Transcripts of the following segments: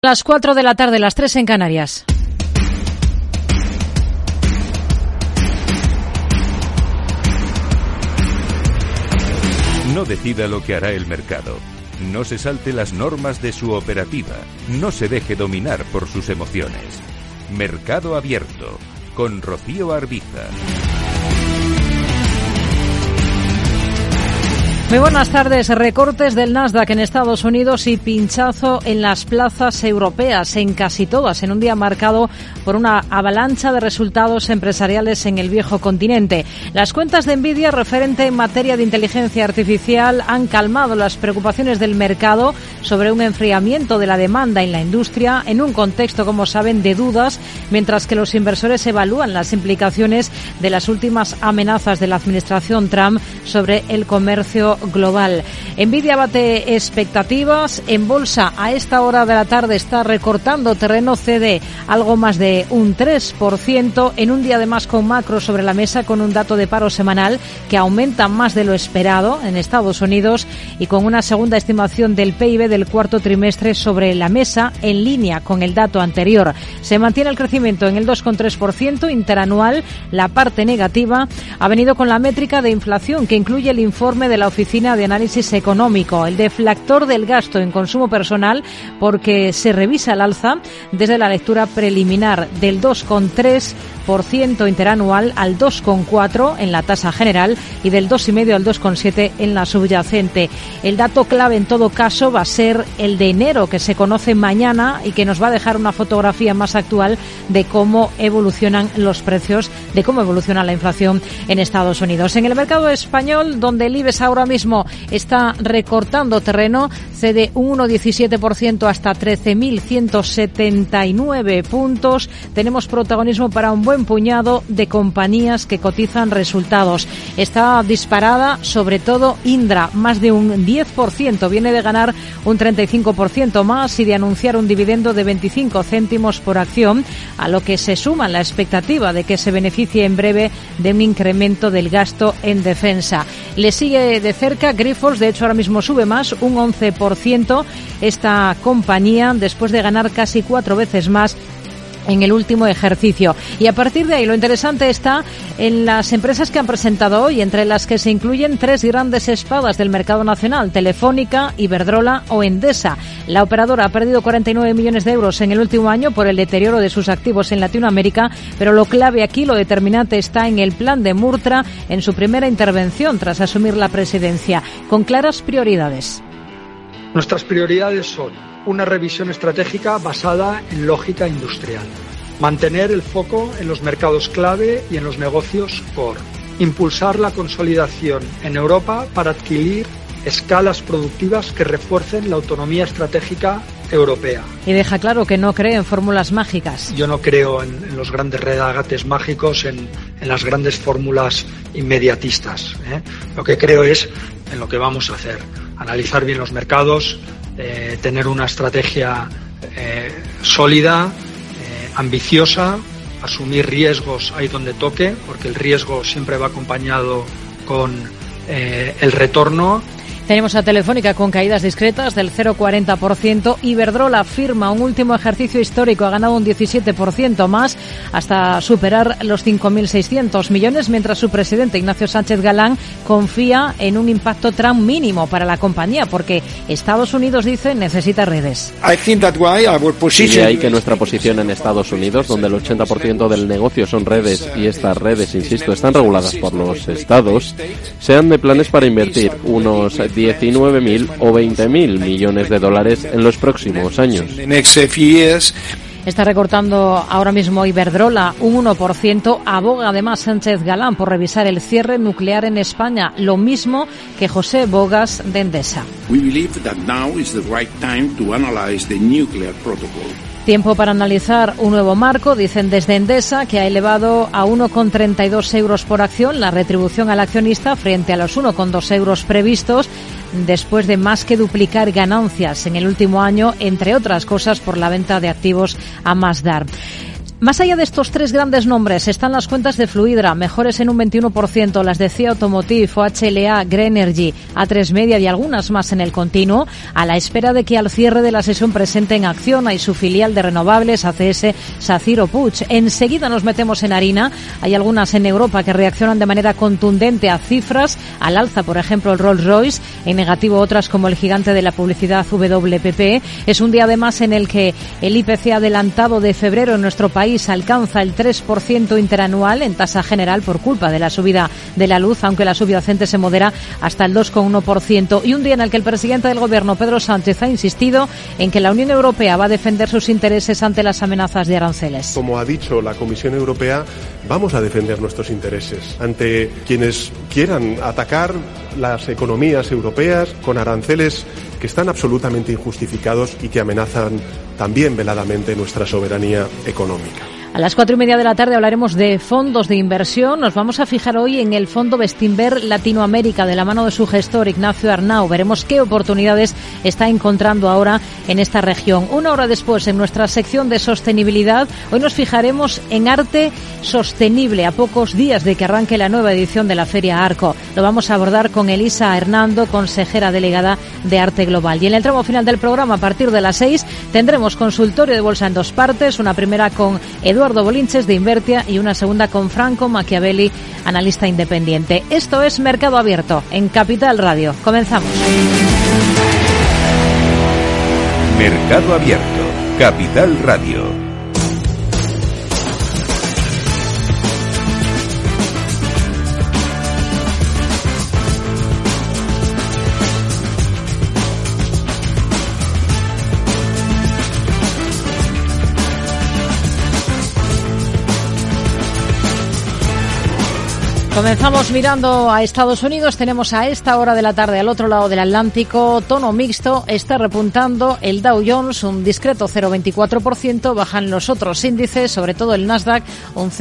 Las 4 de la tarde, las 3 en Canarias. No decida lo que hará el mercado. No se salte las normas de su operativa. No se deje dominar por sus emociones. Mercado Abierto, con Rocío Arbiza. Muy buenas tardes. Recortes del Nasdaq en Estados Unidos y pinchazo en las plazas europeas, en casi todas, en un día marcado por una avalancha de resultados empresariales en el viejo continente. Las cuentas de Nvidia, referente en materia de inteligencia artificial, han calmado las preocupaciones del mercado sobre un enfriamiento de la demanda en la industria, en un contexto, como saben, de dudas, mientras que los inversores evalúan las implicaciones de las últimas amenazas de la administración Trump sobre el comercio global. Nvidia bate expectativas. En bolsa, a esta hora de la tarde, está recortando terreno, cede algo más de un 3%, en un día además con macro sobre la mesa, con un dato de paro semanal que aumenta más de lo esperado en Estados Unidos y con una segunda estimación del PIB del cuarto trimestre sobre la mesa, en línea con el dato anterior. Se mantiene el crecimiento en el 2,3% interanual. La parte negativa ha venido con la métrica de inflación, que incluye el informe de la Oficina de Análisis Económico, el deflactor del gasto en consumo personal, porque se revisa al alza desde la lectura preliminar del 2,3% interanual al 2,4% en la tasa general y del 2,5% al 2,7% en la subyacente. El dato clave en todo caso va a ser el de enero, que se conoce mañana y que nos va a dejar una fotografía más actual de cómo evolucionan los precios, de cómo evoluciona la inflación en Estados Unidos. En el mercado español, donde el IBEX ahora mismo está recortando terreno, cede un 1,17% hasta 13.179 puntos. Tenemos protagonismo para un buen puñado de compañías que cotizan resultados. Está disparada sobre todo Indra, más de un 10%. Viene de ganar un 35% más y de anunciar un dividendo de 25 céntimos por acción, a lo que se suma la expectativa de que se beneficie en breve de un incremento del gasto en defensa. Le sigue de cerca Grifols, de hecho ahora mismo sube más, un 11%, esta compañía, después de ganar casi 4 veces más en el último ejercicio. Y a partir de ahí lo interesante está en las empresas que han presentado hoy, entre las que se incluyen 3 grandes espadas del mercado nacional: Telefónica, Iberdrola o Endesa. La operadora ha perdido 49 millones de euros en el último año por el deterioro de sus activos en Latinoamérica, pero lo clave aquí, lo determinante, está en el plan de Murtra en su primera intervención tras asumir la presidencia, con claras prioridades. Nuestras prioridades son una revisión estratégica basada en lógica industrial, mantener el foco en los mercados clave y en los negocios core, impulsar la consolidación en Europa para adquirir escalas productivas que refuercen la autonomía estratégica europea. Y deja claro que no cree en fórmulas mágicas. Yo no creo en los grandes regates mágicos, en las grandes fórmulas inmediatistas. Lo que creo es en lo que vamos a hacer: analizar bien los mercados, tener una estrategia sólida, ambiciosa, asumir riesgos ahí donde toque, porque el riesgo siempre va acompañado con el retorno. Tenemos a Telefónica con caídas discretas del 0,40%. Iberdrola firma un último ejercicio histórico, ha ganado un 17% más hasta superar los 5.600 millones, mientras su presidente Ignacio Sánchez Galán confía en un impacto Trump mínimo para la compañía, porque Estados Unidos, dice, necesita redes. Y de ahí que nuestra posición en Estados Unidos, donde el 80% del negocio son redes, y estas redes, insisto, están reguladas por los estados, sean de planes para invertir unos 19.000 o 20.000 millones de dólares en los próximos años. Está recortando ahora mismo Iberdrola un 1%. Aboga además Sánchez Galán por revisar el cierre nuclear en España, lo mismo que José Bogas de Endesa. Tiempo para analizar un nuevo marco, dicen desde Endesa, que ha elevado a 1,32 euros por acción la retribución al accionista frente a los 1,2 euros previstos, después de más que duplicar ganancias en el último año, entre otras cosas por la venta de activos a Masdar. Más allá de estos tres grandes nombres están las cuentas de Fluidra, mejores en un 21%, las de CIA Automotive, OHLA, Greenergy, A3 Media y algunas más en el continuo, a la espera de que al cierre de la sesión presenten Acciona y su filial de renovables, ACS, SACIR o Puig. Enseguida nos metemos en harina. Hay algunas en Europa que reaccionan de manera contundente a cifras, al alza, por ejemplo, el Rolls-Royce, en negativo otras como el gigante de la publicidad WPP. Es un día además en el que el IPC adelantado de febrero en nuestro país alcanza el 3% interanual en tasa general por culpa de la subida de la luz, aunque la subyacente se modera hasta el 2,1%. Y un día en el que el presidente del Gobierno, Pedro Sánchez, ha insistido en que la Unión Europea va a defender sus intereses ante las amenazas de aranceles. Como ha dicho la Comisión Europea, vamos a defender nuestros intereses ante quienes quieran atacar las economías europeas con aranceles que están absolutamente injustificados y que amenazan también veladamente nuestra soberanía económica. A las 4:30 de la tarde hablaremos de fondos de inversión. Nos vamos a fijar hoy en el fondo Bestinver Latinoamérica, de la mano de su gestor Ignacio Arnau. Veremos qué oportunidades está encontrando ahora en esta región. Una hora después, en nuestra sección de sostenibilidad, hoy nos fijaremos en arte sostenible, a pocos días de que arranque la nueva edición de la Feria Arco. Lo vamos a abordar con Elisa Hernando, consejera delegada de Arte Global. Y en el tramo final del programa, a partir de las 6, tendremos consultorio de bolsa en dos partes, una primera con Eduardo Bolinches de Invertia y una segunda con Franco Machiavelli, analista independiente. Esto es Mercado Abierto en Capital Radio. Comenzamos. Mercado Abierto, Capital Radio. Comenzamos mirando a Estados Unidos. Tenemos a esta hora de la tarde al otro lado del Atlántico tono mixto. Está repuntando el Dow Jones un discreto 0,24%. Bajan los otros índices, sobre todo el Nasdaq, un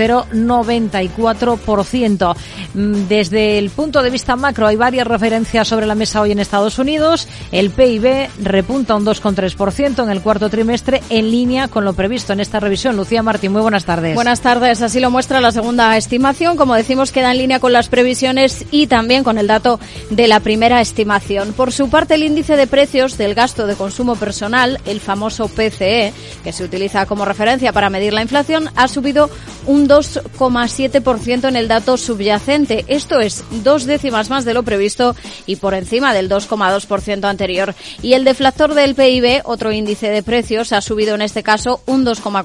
0,94%. Desde el punto de vista macro hay varias referencias sobre la mesa hoy en Estados Unidos. El PIB repunta un 2,3% en el cuarto trimestre, en línea con lo previsto en esta revisión. Lucía Martín, muy buenas tardes. Buenas tardes. Así lo muestra la segunda estimación. Como decimos, queda en línea con las previsiones y también con el dato de la primera estimación. Por su parte, el índice de precios del gasto de consumo personal, el famoso PCE, que se utiliza como referencia para medir la inflación, ha subido un 2,7% en el dato subyacente. Esto es 2 décimas más de lo previsto y por encima del 2,2% anterior. Y el deflactor del PIB, otro índice de precios, ha subido en este caso un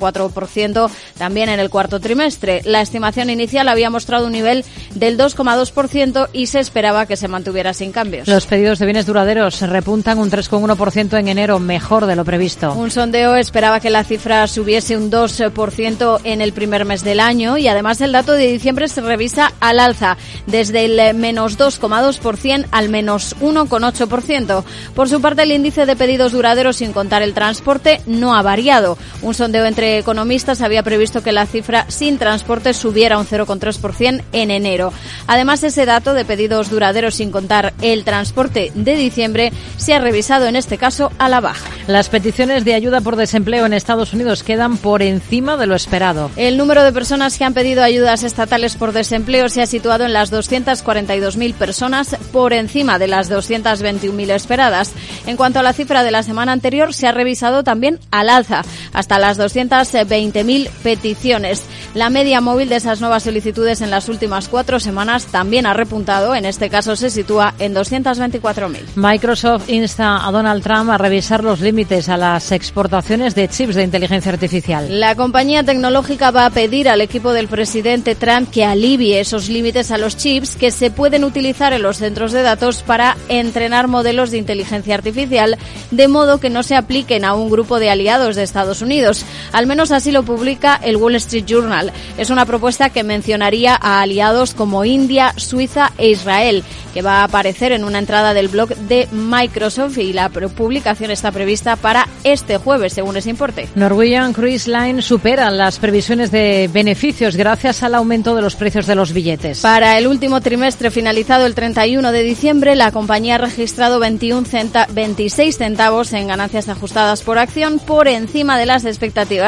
2,4% también en el cuarto trimestre. La estimación inicial había mostrado un nivel del 2,2% y se esperaba que se mantuviera sin cambios. Los pedidos de bienes duraderos repuntan un 3,1% en enero, mejor de lo previsto. Un sondeo esperaba que la cifra subiese un 2% en el primer mes del año y además el dato de diciembre se revisa al alza, desde el menos 2,2% al menos 1,8%. Por su parte, el índice de pedidos duraderos, sin contar el transporte, no ha variado. Un sondeo entre economistas había previsto que la cifra sin transporte subiera un 0,3% en enero. Además, ese dato de pedidos duraderos sin contar el transporte de diciembre se ha revisado en este caso a la baja. Las peticiones de ayuda por desempleo en Estados Unidos quedan por encima de lo esperado. El número de personas que han pedido ayudas estatales por desempleo se ha situado en las 242.000 personas, por encima de las 221.000 esperadas. En cuanto a la cifra de la semana anterior, se ha revisado también al alza, hasta las 220.000 peticiones. La media móvil de esas nuevas solicitudes en las últimas 4 semanas también ha repuntado, en este caso se sitúa en 224.000. Microsoft insta a Donald Trump a revisar los límites a las exportaciones de chips de inteligencia artificial. La compañía tecnológica va a pedir al equipo del presidente Trump que alivie esos límites a los chips que se pueden utilizar en los centros de datos para entrenar modelos de inteligencia artificial, de modo que no se apliquen a un grupo de aliados de Estados Unidos. Al menos así lo publica el Wall Street Journal. Es una propuesta que mencionaría a aliados como India, Suiza e Israel, que va a aparecer en una entrada del blog de Microsoft, y la publicación está prevista para este jueves, según ese importe. Norwegian Cruise Line supera las previsiones de beneficios gracias al aumento de los precios de los billetes. Para el último trimestre finalizado el 31 de diciembre, la compañía ha registrado 26 centavos en ganancias ajustadas por acción, por encima de las expectativas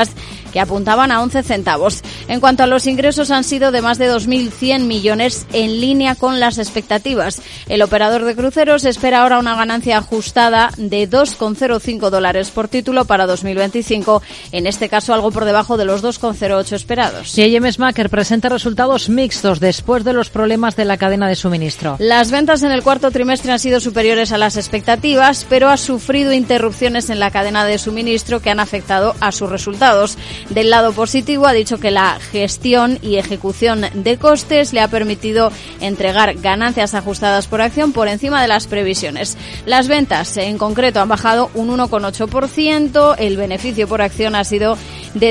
que apuntaban a 11 centavos. En cuanto a los ingresos, han sido de más de 2.100 millones, en línea con las expectativas. El operador de cruceros espera ahora una ganancia ajustada de $2,05 por título para 2025, en este caso algo por debajo de los 2,08 esperados. J.M. Smucker presenta resultados mixtos después de los problemas de la cadena de suministro. Las ventas en el cuarto trimestre han sido superiores a las expectativas, pero ha sufrido interrupciones en la cadena de suministro que han afectado a sus resultados. Del lado positivo, ha dicho que la gestión y ejecución de costes le ha permitido entregar ganancias ajustadas por acción por encima de las previsiones. Las ventas en concreto han bajado un 1,8%, el beneficio por acción ha sido de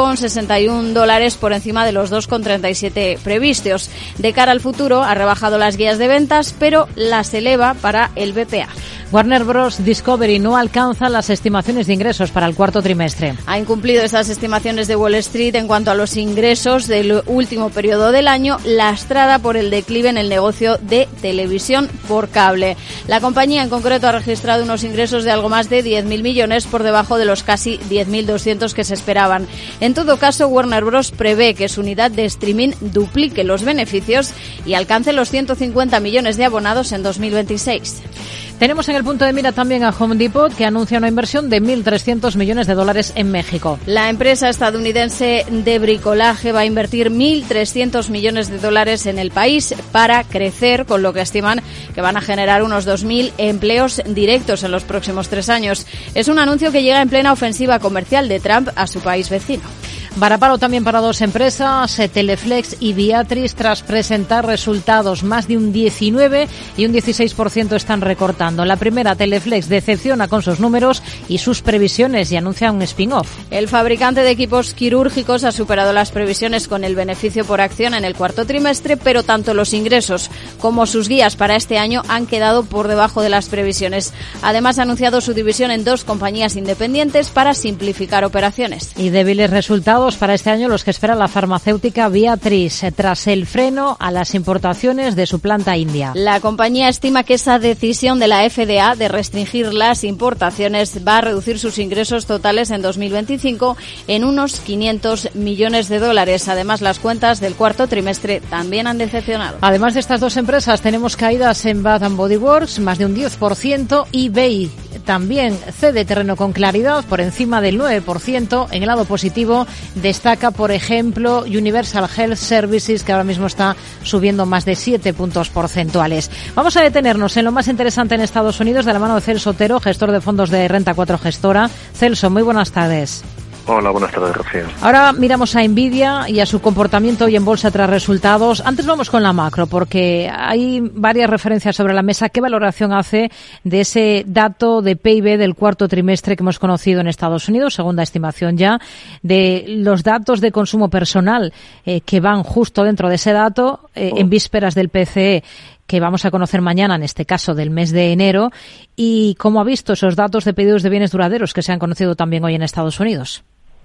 $2,61 por encima de los 2,37 previstos. De cara al futuro, ha rebajado las guías de ventas, pero las eleva para el BPA. Warner Bros. Discovery no alcanza las estimaciones de ingresos para el cuarto trimestre. Ha incumplido esas estimaciones de Wall Street en cuanto a los ingresos del último periodo del año, lastrada por el declive en el negocio de televisión por cable. La compañía en concreto ha registrado unos ingresos de algo más de 10.000 millones por debajo de los casi 10.200 que se esperaban. En todo caso, Warner Bros. Prevé que su unidad de streaming duplique los beneficios y alcance los 150 millones de abonados en 2026. Tenemos en el punto de mira también a Home Depot, que anuncia una inversión de $1.300 millones en México. La empresa estadounidense de bricolaje va a invertir $1.300 millones en el país para crecer, con lo que estiman que van a generar unos 2.000 empleos directos en los próximos 3 años. Es un anuncio que llega en plena ofensiva comercial de Trump a su país vecino. Varapalo también para 2 empresas, Teleflex y Viatris, tras presentar resultados. Más de un 19 y un 16% están recortando. La primera, Teleflex, decepciona con sus números y sus previsiones y anuncia un spin-off. El fabricante de equipos quirúrgicos ha superado las previsiones con el beneficio por acción en el cuarto trimestre, pero tanto los ingresos como sus guías para este año han quedado por debajo de las previsiones. Además, ha anunciado su división en 2 compañías independientes para simplificar operaciones. Y débiles resultados para este año los que espera la farmacéutica Viatris, tras el freno a las importaciones de su planta india. La compañía estima que esa decisión de la FDA de restringir las importaciones va a reducir sus ingresos totales en 2025 en unos $500 millones. Además, las cuentas del cuarto trimestre también han decepcionado. Además de estas 2 empresas, tenemos caídas en Bath & Body Works, más de un 10%, eBay también cede terreno con claridad, por encima del 9%. En el lado positivo destaca, por ejemplo, Universal Health Services, que ahora mismo está subiendo más de 7 puntos porcentuales. Vamos a detenernos en lo más interesante en Estados Unidos, de la mano de Celso Otero, gestor de fondos de Renta 4 Gestora. Celso, muy buenas tardes. Hola, buenas tardes, Rocío. Ahora miramos a Nvidia y a su comportamiento hoy en bolsa tras resultados. Antes vamos con la macro, porque hay varias referencias sobre la mesa. ¿Qué valoración hace de ese dato de PIB del cuarto trimestre que hemos conocido en Estados Unidos, segunda estimación ya, de los datos de consumo personal que van justo dentro de ese dato, en vísperas del PCE, que vamos a conocer mañana, en este caso del mes de enero, y cómo ha visto esos datos de pedidos de bienes duraderos que se han conocido también hoy en Estados Unidos?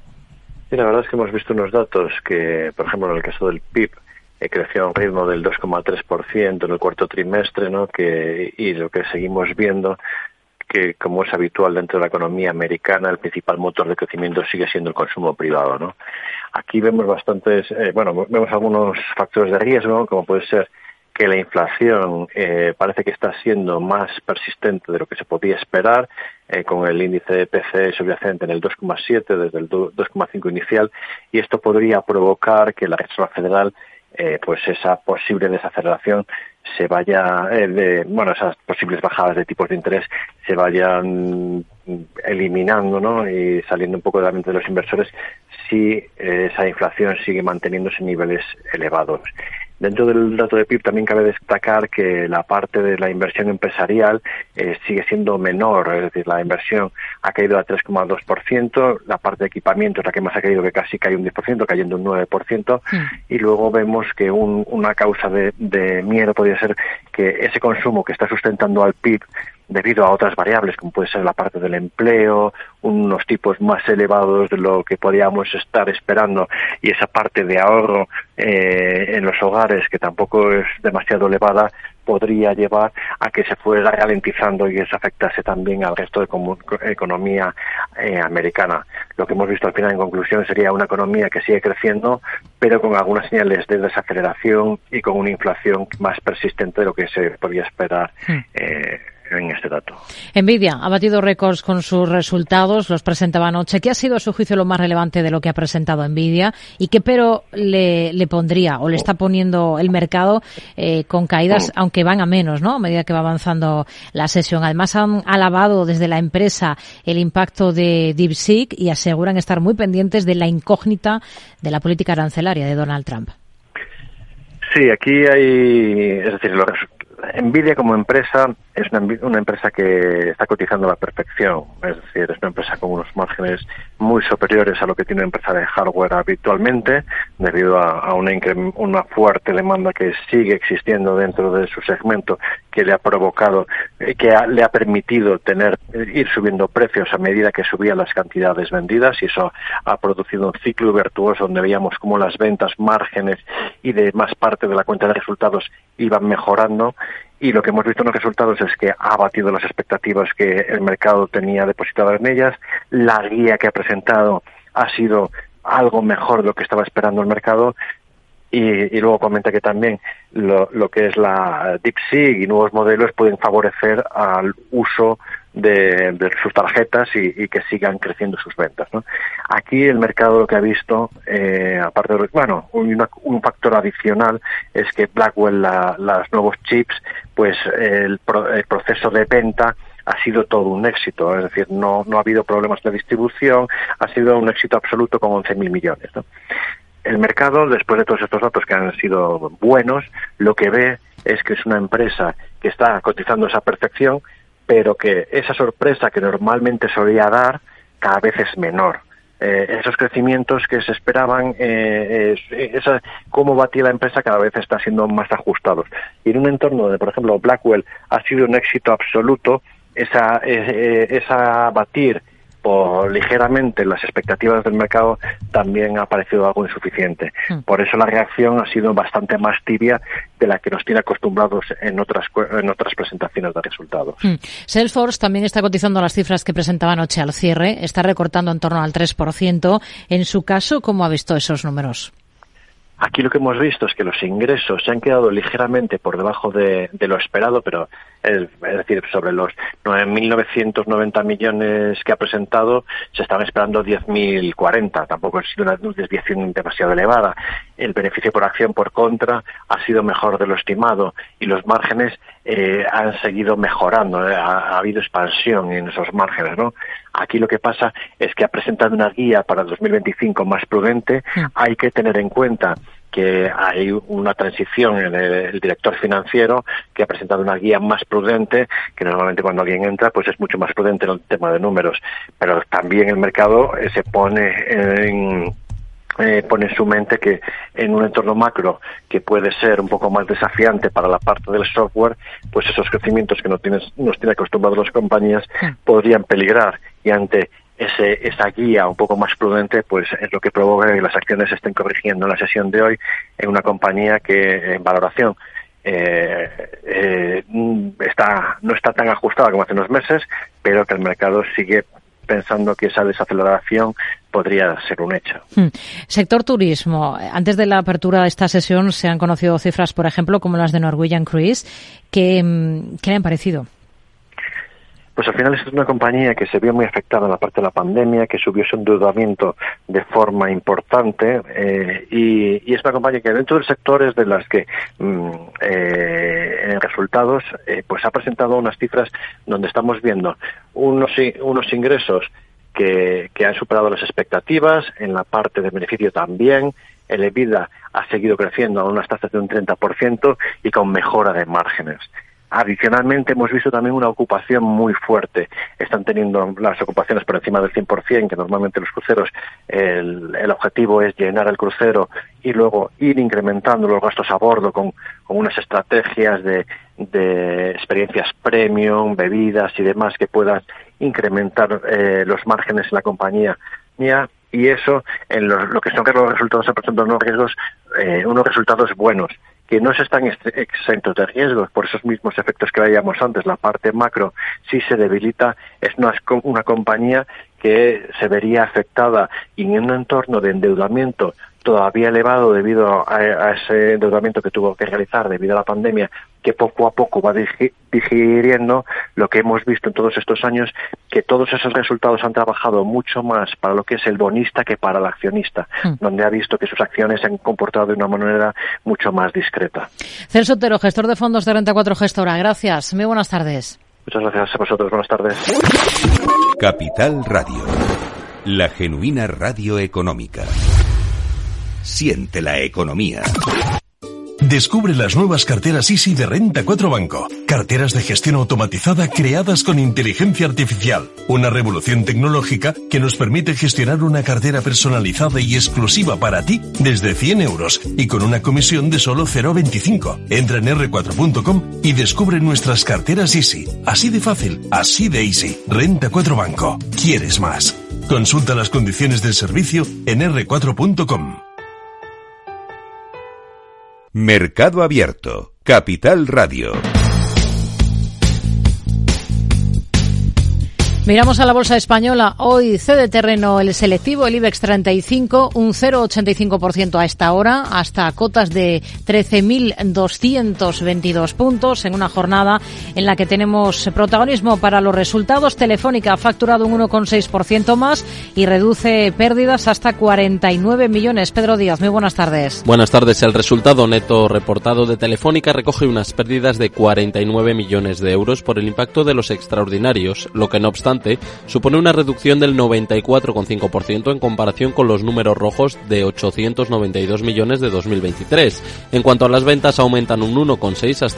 Sí, la verdad es que hemos visto unos datos que, por ejemplo, en el caso del PIB, creció a un ritmo del 2,3% en el cuarto trimestre, ¿no? Y lo que seguimos viendo, que como es habitual dentro de la economía americana, el principal motor de crecimiento sigue siendo el consumo privado, ¿no? Aquí vemos vemos algunos factores de riesgo, como puede ser que la inflación parece que está siendo más persistente de lo que se podía esperar, con el índice de PCE subyacente en el 2,7 desde el 2,5 inicial, y esto podría provocar que la Reserva Federal, pues esa posible desaceleración se vaya, esas posibles bajadas de tipos de interés se vayan eliminando, ¿no? Y saliendo un poco de la mente de los inversores si esa inflación sigue manteniéndose en niveles elevados. Dentro del dato de PIB también cabe destacar que la parte de la inversión empresarial sigue siendo menor, es decir, la inversión ha caído a 3,2%, la parte de equipamiento es la que más ha caído, que casi cae un 10%, cayendo un 9%, y luego vemos que una causa de miedo podría ser que ese consumo que está sustentando al PIB debido a otras variables, como puede ser la parte del empleo, unos tipos más elevados de lo que podíamos estar esperando, y esa parte de ahorro en los hogares, que tampoco es demasiado elevada, podría llevar a que se fuera ralentizando y eso afectase también al resto de economía americana. Lo que hemos visto al final, en conclusión, sería una economía que sigue creciendo, pero con algunas señales de desaceleración y con una inflación más persistente de lo que se podía esperar en este dato. Nvidia ha batido récords con sus resultados, los presentaba anoche. ¿Qué ha sido, a su juicio, lo más relevante de lo que ha presentado Nvidia y qué pero le pondría o le está poniendo el mercado con caídas, aunque van a menos, ¿no?, a medida que va avanzando la sesión? Además, han alabado desde la empresa el impacto de DeepSeek y aseguran estar muy pendientes de la incógnita de la política arancelaria de Donald Trump. Sí, aquí hay, es decir, Nvidia como empresa es una empresa que está cotizando a la perfección, es decir, es una empresa con unos márgenes muy superiores a lo que tiene una empresa de hardware habitualmente, debido a una fuerte demanda que sigue existiendo dentro de su segmento, que le ha provocado, le ha permitido ir subiendo precios a medida que subían las cantidades vendidas, y eso ha producido un ciclo virtuoso donde veíamos cómo las ventas, márgenes y demás parte de la cuenta de resultados iban mejorando. Y lo que hemos visto en los resultados es que ha batido las expectativas que el mercado tenía depositadas en ellas. La guía que ha presentado ha sido algo mejor de lo que estaba esperando el mercado. Y luego comenta que también lo que es la DeepSeek y nuevos modelos pueden favorecer al uso de sus tarjetas y que sigan creciendo sus ventas, ¿no? Aquí el mercado lo que ha visto, aparte de, un factor adicional es que Blackwell, los nuevos chips, pues el proceso de venta ha sido todo un éxito, es decir, no ha habido problemas de distribución, ha sido un éxito absoluto con 11.000 millones, ¿no? El mercado, después de todos estos datos que han sido buenos, lo que ve es que es una empresa que está cotizando esa perfección, pero que esa sorpresa que normalmente solía dar cada vez es menor. Esos crecimientos que se esperaban, cómo batía la empresa, cada vez está siendo más ajustados. Y en un entorno donde, por ejemplo, Blackwell ha sido un éxito absoluto, esa batir ligeramente las expectativas del mercado también ha parecido algo insuficiente. Por eso la reacción ha sido bastante más tibia de la que nos tiene acostumbrados en otras presentaciones de resultados. Salesforce también está cotizando las cifras que presentaba anoche al cierre, está recortando en torno al 3%. En su caso, ¿cómo ha visto esos números? Aquí lo que hemos visto es que los ingresos se han quedado ligeramente por debajo de lo esperado, pero es decir, sobre los 9.990 millones que ha presentado, se estaban esperando 10.040. Tampoco ha sido una desviación demasiado elevada. El beneficio por acción, por contra, ha sido mejor de lo estimado y los márgenes han seguido mejorando. Ha habido expansión en esos márgenes, ¿no? Aquí lo que pasa es que ha presentado una guía para 2025 más prudente. Hay que tener en cuenta que hay una transición en el director financiero, que ha presentado una guía más prudente, que normalmente cuando alguien entra pues es mucho más prudente en el tema de números, pero también el mercado se pone en su mente que en un entorno macro que puede ser un poco más desafiante para la parte del software, pues esos crecimientos que nos tiene acostumbrados las compañías podrían peligrar, y ante esa guía un poco más prudente, pues es lo que provoca que las acciones se estén corrigiendo en la sesión de hoy en una compañía que en valoración no está tan ajustada como hace unos meses, pero que el mercado sigue pensando que esa desaceleración podría ser un hecho. Sector turismo. Antes de la apertura de esta sesión se han conocido cifras, por ejemplo, como las de Norwegian Cruise. ¿Qué le han parecido? Pues al final es una compañía que se vio muy afectada en la parte de la pandemia, que subió su endeudamiento de forma importante, y es una compañía que dentro del sector es de las que en resultados pues ha presentado unas cifras donde estamos viendo unos ingresos que han superado las expectativas, en la parte de beneficio también. El EBITDA ha seguido creciendo a unas tasas de un 30% y con mejora de márgenes. Adicionalmente hemos visto también una ocupación muy fuerte. Están teniendo las ocupaciones por encima del 100%, que normalmente los cruceros el objetivo es llenar el crucero y luego ir incrementando los gastos a bordo con unas estrategias de experiencias premium, bebidas y demás que puedan incrementar los márgenes en la compañía. Y eso, en lo que son los resultados, por ejemplo, unos riesgos, unos resultados buenos, que no se están exentos de riesgos por esos mismos efectos que veíamos antes. La parte macro, si se debilita, es una compañía que se vería afectada, y en un entorno de endeudamiento todavía elevado debido a ese endeudamiento que tuvo que realizar debido a la pandemia, que poco a poco va digiriendo. Lo que hemos visto en todos estos años, que todos esos resultados han trabajado mucho más para lo que es el bonista que para el accionista, donde ha visto que sus acciones se han comportado de una manera mucho más discreta. Celso Otero, gestor de fondos de Renta 4 Gestora. Gracias. Muy buenas tardes. Muchas gracias a vosotros. Buenas tardes. Capital Radio, la genuina radio económica. Siente la economía. Descubre las nuevas carteras Easy de Renta 4 Banco. Carteras de gestión automatizada creadas con inteligencia artificial. Una revolución tecnológica que nos permite gestionar una cartera personalizada y exclusiva para ti desde 100 euros y con una comisión de solo 0,25. Entra en r4.com y descubre nuestras carteras Easy. Así de fácil, así de easy. Renta 4 Banco. ¿Quieres más? Consulta las condiciones del servicio en r4.com. Mercado Abierto, Capital Radio. Miramos a la bolsa española. Hoy cede terreno el selectivo, el IBEX 35, un 0,85% a esta hora, hasta cotas de 13.222 puntos, en una jornada en la que tenemos protagonismo para los resultados. Telefónica ha facturado un 1,6% más y reduce pérdidas hasta 49 millones. Pedro Díaz, muy buenas tardes. Buenas tardes. El resultado neto reportado de Telefónica recoge unas pérdidas de 49 millones de euros por el impacto de los extraordinarios, lo que no obstante supone una reducción del 94,5% en comparación con los números rojos de 892 millones de 2023. En cuanto a las ventas, aumentan un 1,6 hasta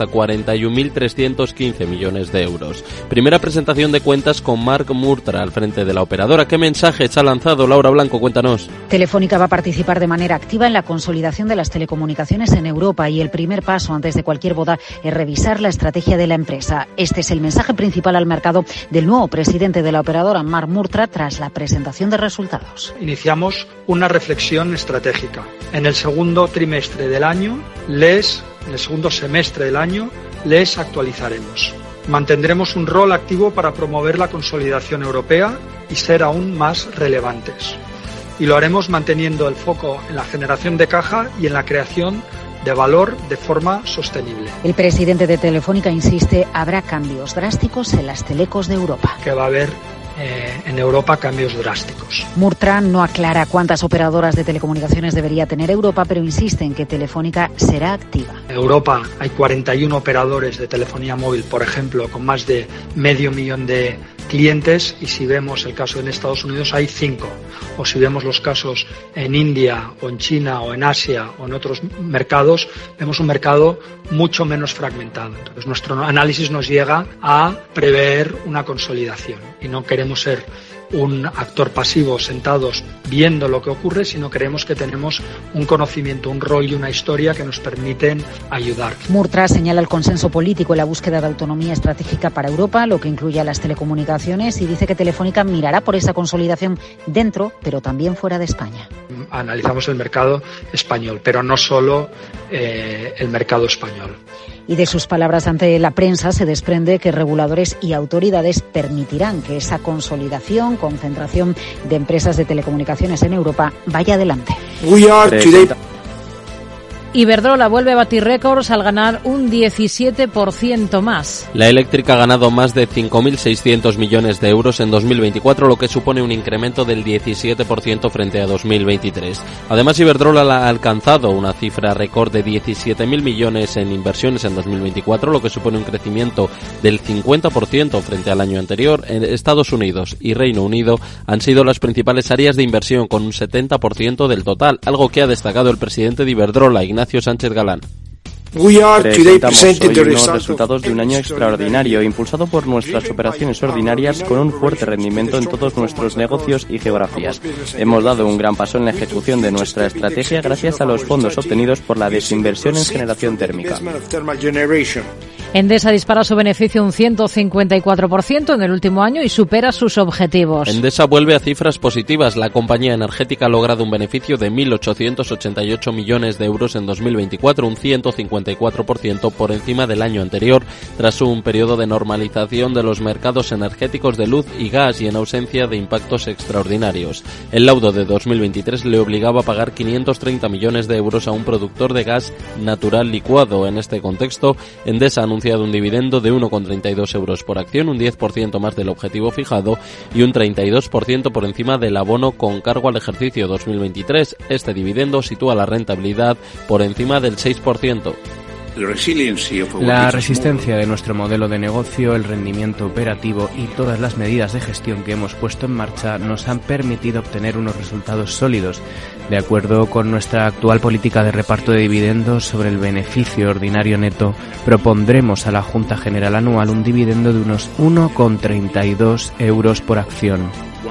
41.315 millones de euros. Primera presentación de cuentas con Marc Murtra al frente de la operadora. ¿Qué mensajes ha lanzado? Laura Blanco, cuéntanos. Telefónica va a participar de manera activa en la consolidación de las telecomunicaciones en Europa, y el primer paso antes de cualquier boda es revisar la estrategia de la empresa. Este es el mensaje principal al mercado del nuevo presidente de la operadora, Marc Murtra, tras la presentación de resultados. Iniciamos una reflexión estratégica. En el segundo trimestre del año, en el segundo semestre del año, les actualizaremos. Mantendremos un rol activo para promover la consolidación europea y ser aún más relevantes. Y lo haremos manteniendo el foco en la generación de caja y en la creación de valor de forma sostenible. El presidente de Telefónica insiste, habrá cambios drásticos en las telecos de Europa. Que va a haber en Europa cambios drásticos. Murtra no aclara cuántas operadoras de telecomunicaciones debería tener Europa, pero insiste en que Telefónica será activa. En Europa hay 41 operadores de telefonía móvil, por ejemplo, con más de 500.000 de clientes, y si vemos el caso en Estados Unidos hay 5, o si vemos los casos en India o en China o en Asia o en otros mercados, vemos un mercado mucho menos fragmentado. Entonces nuestro análisis nos llega a prever una consolidación y no queremos ser un actor pasivo sentados viendo lo que ocurre, sino creemos que tenemos un conocimiento, un rol y una historia que nos permiten ayudar. Murtra señala el consenso político en la búsqueda de autonomía estratégica para Europa, lo que incluye a las telecomunicaciones, y dice que Telefónica mirará por esa consolidación dentro, pero también fuera de España. Analizamos el mercado español, pero no solo el mercado español. Y de sus palabras ante la prensa se desprende que reguladores y autoridades permitirán que esa consolidación, concentración de empresas de telecomunicaciones en Europa vaya adelante. Iberdrola vuelve a batir récords al ganar un 17% más. La eléctrica ha ganado más de 5.600 millones de euros en 2024, lo que supone un incremento del 17% frente a 2023. Además, Iberdrola ha alcanzado una cifra récord de 17.000 millones en inversiones en 2024, lo que supone un crecimiento del 50% frente al año anterior. En Estados Unidos y Reino Unido han sido las principales áreas de inversión, con un 70% del total, algo que ha destacado el presidente de Iberdrola, Ignacio Sánchez Galán. Presentamos hoy unos resultados de un año extraordinario, impulsado por nuestras operaciones ordinarias con un fuerte rendimiento en todos nuestros negocios y geografías. Hemos dado un gran paso en la ejecución de nuestra estrategia gracias a los fondos obtenidos por la desinversión en generación térmica. Endesa dispara su beneficio un 154% en el último año y supera sus objetivos. Endesa vuelve a cifras positivas. La compañía energética ha logrado un beneficio de 1.888 millones de euros en 2024, un 154% por encima del año anterior, tras un periodo de normalización de los mercados energéticos de luz y gas y en ausencia de impactos extraordinarios. El laudo de 2023 le obligaba a pagar 530 millones de euros a un productor de gas natural licuado. En este contexto, Endesa ha anunciado un dividendo de 1,32 euros por acción, un 10% más del objetivo fijado y un 32% por encima del abono con cargo al ejercicio 2023. Este dividendo sitúa la rentabilidad por encima del 6%. La resistencia de nuestro modelo de negocio, el rendimiento operativo y todas las medidas de gestión que hemos puesto en marcha nos han permitido obtener unos resultados sólidos. De acuerdo con nuestra actual política de reparto de dividendos sobre el beneficio ordinario neto, propondremos a la Junta General Anual un dividendo de unos 1,32 euros por acción.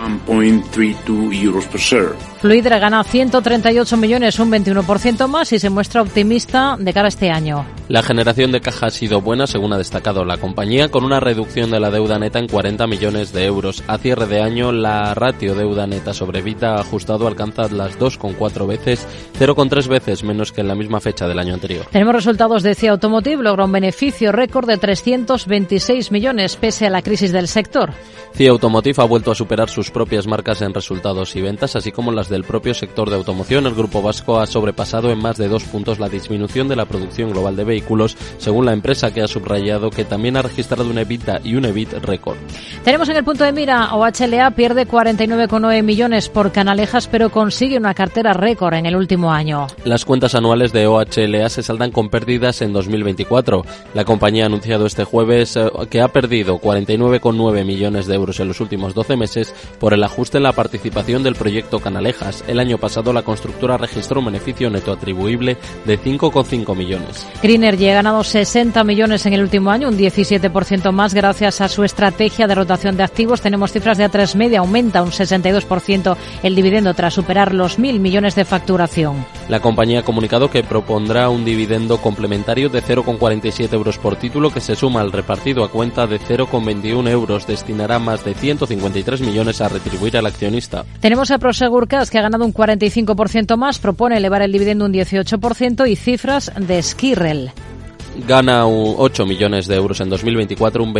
1.32 euros per share. Fluidra gana 138 millones, un 21% más, y se muestra optimista de cara a este año. La generación de caja ha sido buena, según ha destacado la compañía, con una reducción de la deuda neta en 40 millones de euros. A cierre de año, la ratio deuda neta sobre EBITDA ajustado alcanza las 2,4 veces, 0,3 veces menos que en la misma fecha del año anterior. Tenemos resultados de CIA Automotive, logra un beneficio récord de 326 millones, pese a la crisis del sector. CIA Automotive ha vuelto a superar sus propias marcas en resultados y ventas, así como las del propio sector de automoción. El grupo vasco ha sobrepasado en más de 2 puntos la disminución de la producción global de vehículos, según la empresa, que ha subrayado que también ha registrado un EBITDA y un EBIT récord. Tenemos en el punto de mira, OHLA pierde 49,9 millones por Canalejas, pero consigue una cartera récord en el último año. Las cuentas anuales de OHLA se saldan con pérdidas en 2024. La compañía ha anunciado este jueves que ha perdido 49,9 millones de euros en los últimos 12 meses por el ajuste en la participación del proyecto Canalejas. El año pasado la constructora registró un beneficio neto atribuible de 5,5 millones. Greenergy ha ganado 60 millones en el último año, un 17% más gracias a su estrategia de rotación de activos. Tenemos cifras de A3 Media, aumenta un 62% el dividendo tras superar los 1.000 millones de facturación. La compañía ha comunicado que propondrá un dividendo complementario de 0,47 euros por título, que se suma al repartido a cuenta de 0,21 euros. Destinará más de 153 millones a retribuir al accionista. Tenemos a Prosegur Cash, que ha ganado un 45% más, propone elevar el dividendo un 18%, y cifras de Skirrel. Gana 8 millones de euros en 2024, un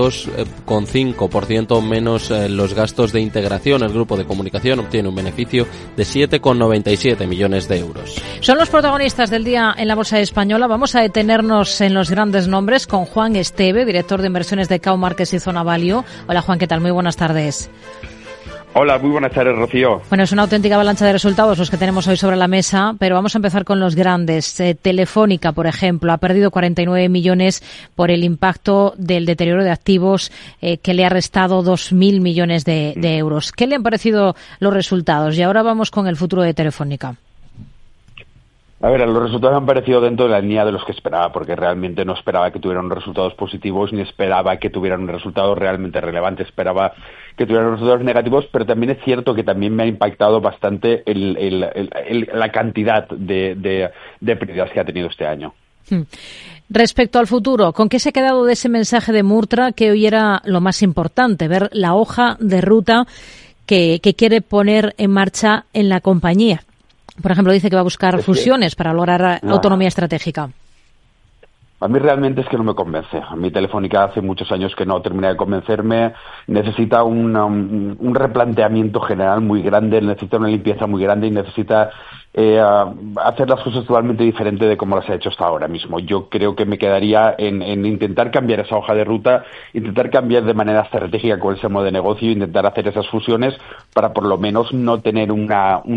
22,5% menos los gastos de integración. El grupo de comunicación obtiene un beneficio de 7,97 millones de euros. Son los protagonistas del día en la Bolsa Española. Vamos a detenernos en los grandes nombres con Juan Esteve, director de inversiones de Cow Markets y Zona Value. Hola Juan, ¿qué tal? Muy buenas tardes. Hola, muy buenas tardes, Rocío. Bueno, es una auténtica avalancha de resultados los que tenemos hoy sobre la mesa, pero vamos a empezar con los grandes. Telefónica, por ejemplo, ha perdido 49 millones por el impacto del deterioro de activos que le ha restado 2.000 millones de euros. ¿Qué le han parecido los resultados? Y ahora vamos con el futuro de Telefónica. A ver, los resultados han parecido dentro de la línea de los que esperaba, porque realmente no esperaba que tuvieran resultados positivos, ni esperaba que tuvieran un resultado realmente relevante. Esperaba que tuvieran resultados negativos, pero también es cierto que también me ha impactado bastante la cantidad de pérdidas que ha tenido este año. Respecto al futuro, ¿con qué se ha quedado de ese mensaje de Murtra, que hoy era lo más importante, ver la hoja de ruta que quiere poner en marcha en la compañía? Por ejemplo, dice que va a buscar fusiones para lograr autonomía estratégica. A mí realmente es que no me convence. A mí Telefónica hace muchos años que no termina de convencerme. Necesita un replanteamiento general muy grande, necesita una limpieza muy grande y necesita hacer las cosas totalmente diferente de como las ha hecho hasta ahora mismo. Yo creo que me quedaría en intentar cambiar esa hoja de ruta, intentar cambiar de manera estratégica con ese modo de negocio, intentar hacer esas fusiones para por lo menos no tener un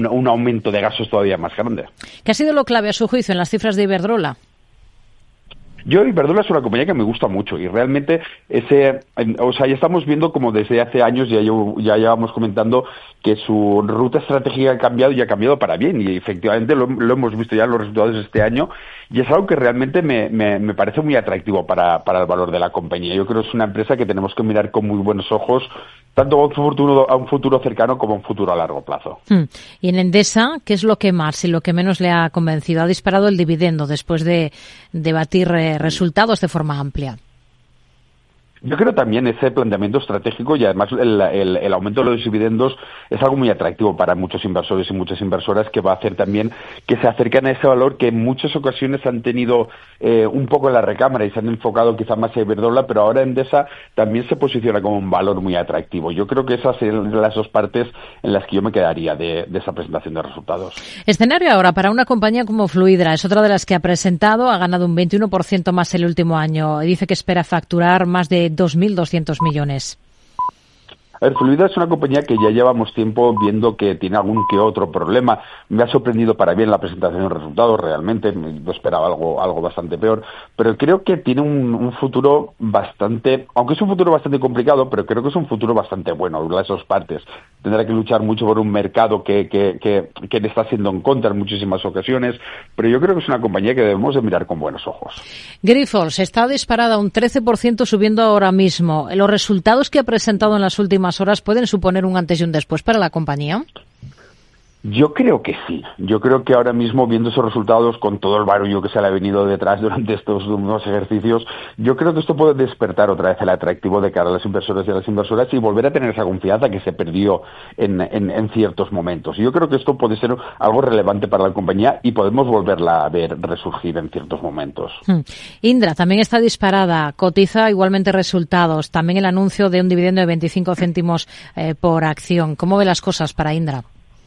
aumento de gastos todavía más grande. ¿Qué ha sido lo clave a su juicio en las cifras de Iberdrola? Yo, Iberdrola es una compañía que me gusta mucho y realmente ya estamos viendo como desde hace años ya llevamos comentando que su ruta estratégica ha cambiado y ha cambiado para bien, y efectivamente lo hemos visto ya en los resultados de este año, y es algo que realmente me parece muy atractivo para el valor de la compañía. Yo creo que es una empresa que tenemos que mirar con muy buenos ojos, tanto a un futuro cercano como a un futuro a largo plazo. Y en Endesa, ¿qué es lo que más y lo que menos le ha convencido? Ha disparado el dividendo después de debatir resultados de forma amplia. Yo creo también ese planteamiento estratégico, y además el aumento de los dividendos es algo muy atractivo para muchos inversores y muchas inversoras, que va a hacer también que se acerquen a ese valor que en muchas ocasiones han tenido un poco en la recámara y se han enfocado quizá más a Iberdrola, pero ahora Endesa también se posiciona como un valor muy atractivo. Yo creo que esas son las dos partes en las que yo me quedaría de esa presentación de resultados. Escenario ahora para una compañía como Fluidra, es otra de las que ha presentado, ha ganado un 21% más el último año y dice que espera facturar más de 2.200 millones. A ver, Fluidra es una compañía que ya llevamos tiempo viendo que tiene algún que otro problema. Me ha sorprendido para bien la presentación de resultados, realmente. Yo esperaba algo bastante peor. Pero creo que tiene un futuro bastante, aunque es un futuro bastante complicado, pero creo que es un futuro bastante bueno, las dos partes. Tendrá que luchar mucho por un mercado que le está haciendo en contra en muchísimas ocasiones, pero yo creo que es una compañía que debemos de mirar con buenos ojos. Grifols está disparada un 13%, subiendo ahora mismo. ¿Los resultados que ha presentado en las últimas horas pueden suponer un antes y un después para la compañía? Yo creo que sí. Yo creo que ahora mismo, viendo esos resultados, con todo el barullo que se le ha venido detrás durante estos unos ejercicios, yo creo que esto puede despertar otra vez el atractivo de cara a los inversores y a las inversoras y volver a tener esa confianza que se perdió en ciertos momentos. Yo creo que esto puede ser algo relevante para la compañía y podemos volverla a ver resurgir en ciertos momentos. Indra también está disparada, cotiza igualmente resultados, también el anuncio de un dividendo de 25 céntimos por acción. ¿Cómo ve las cosas para Indra?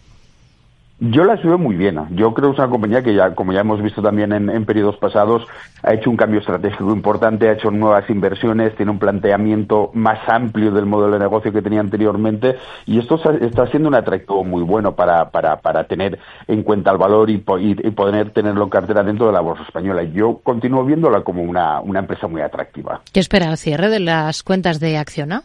Yo las veo muy bien. Yo creo que es una compañía que ya, como ya hemos visto también en periodos pasados, ha hecho un cambio estratégico importante, ha hecho nuevas inversiones, tiene un planteamiento más amplio del modelo de negocio que tenía anteriormente, y esto está siendo un atractivo muy bueno para tener en cuenta el valor y poder tenerlo en cartera dentro de la bolsa española. Yo continúo viéndola como una empresa muy atractiva. ¿Qué espera el cierre de las cuentas de Acciona?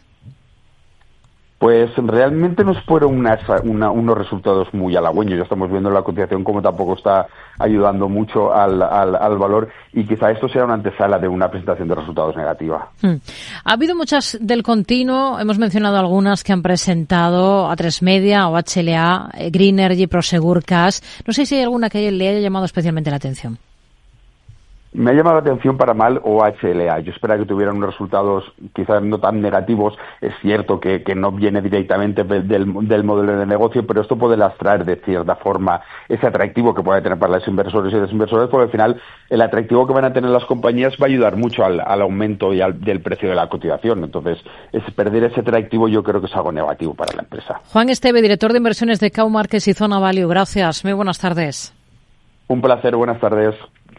Pues realmente nos fueron unos resultados muy halagüeños. Ya estamos viendo la cotización como tampoco está ayudando mucho al valor, y quizá esto sea una antesala de una presentación de resultados negativa. Ha habido muchas del continuo, hemos mencionado algunas que han presentado Atresmedia o HLA, Greenergy, Prosegur Cash. No sé si hay alguna que le haya llamado especialmente la atención. Me ha llamado la atención para mal HLA. Yo esperaba que tuvieran unos resultados quizás no tan negativos. Es cierto que no viene directamente del modelo de negocio, pero esto puede lastrar de cierta forma ese atractivo que puede tener para los inversores y las inversoras, porque al final el atractivo que van a tener las compañías va a ayudar mucho al aumento y del precio de la cotización. Entonces, perder ese atractivo yo creo que es algo negativo para la empresa. Juan Esteve, director de inversiones de Cow Markets y Zona Value. Gracias. Muy buenas tardes. Un placer. Buenas tardes.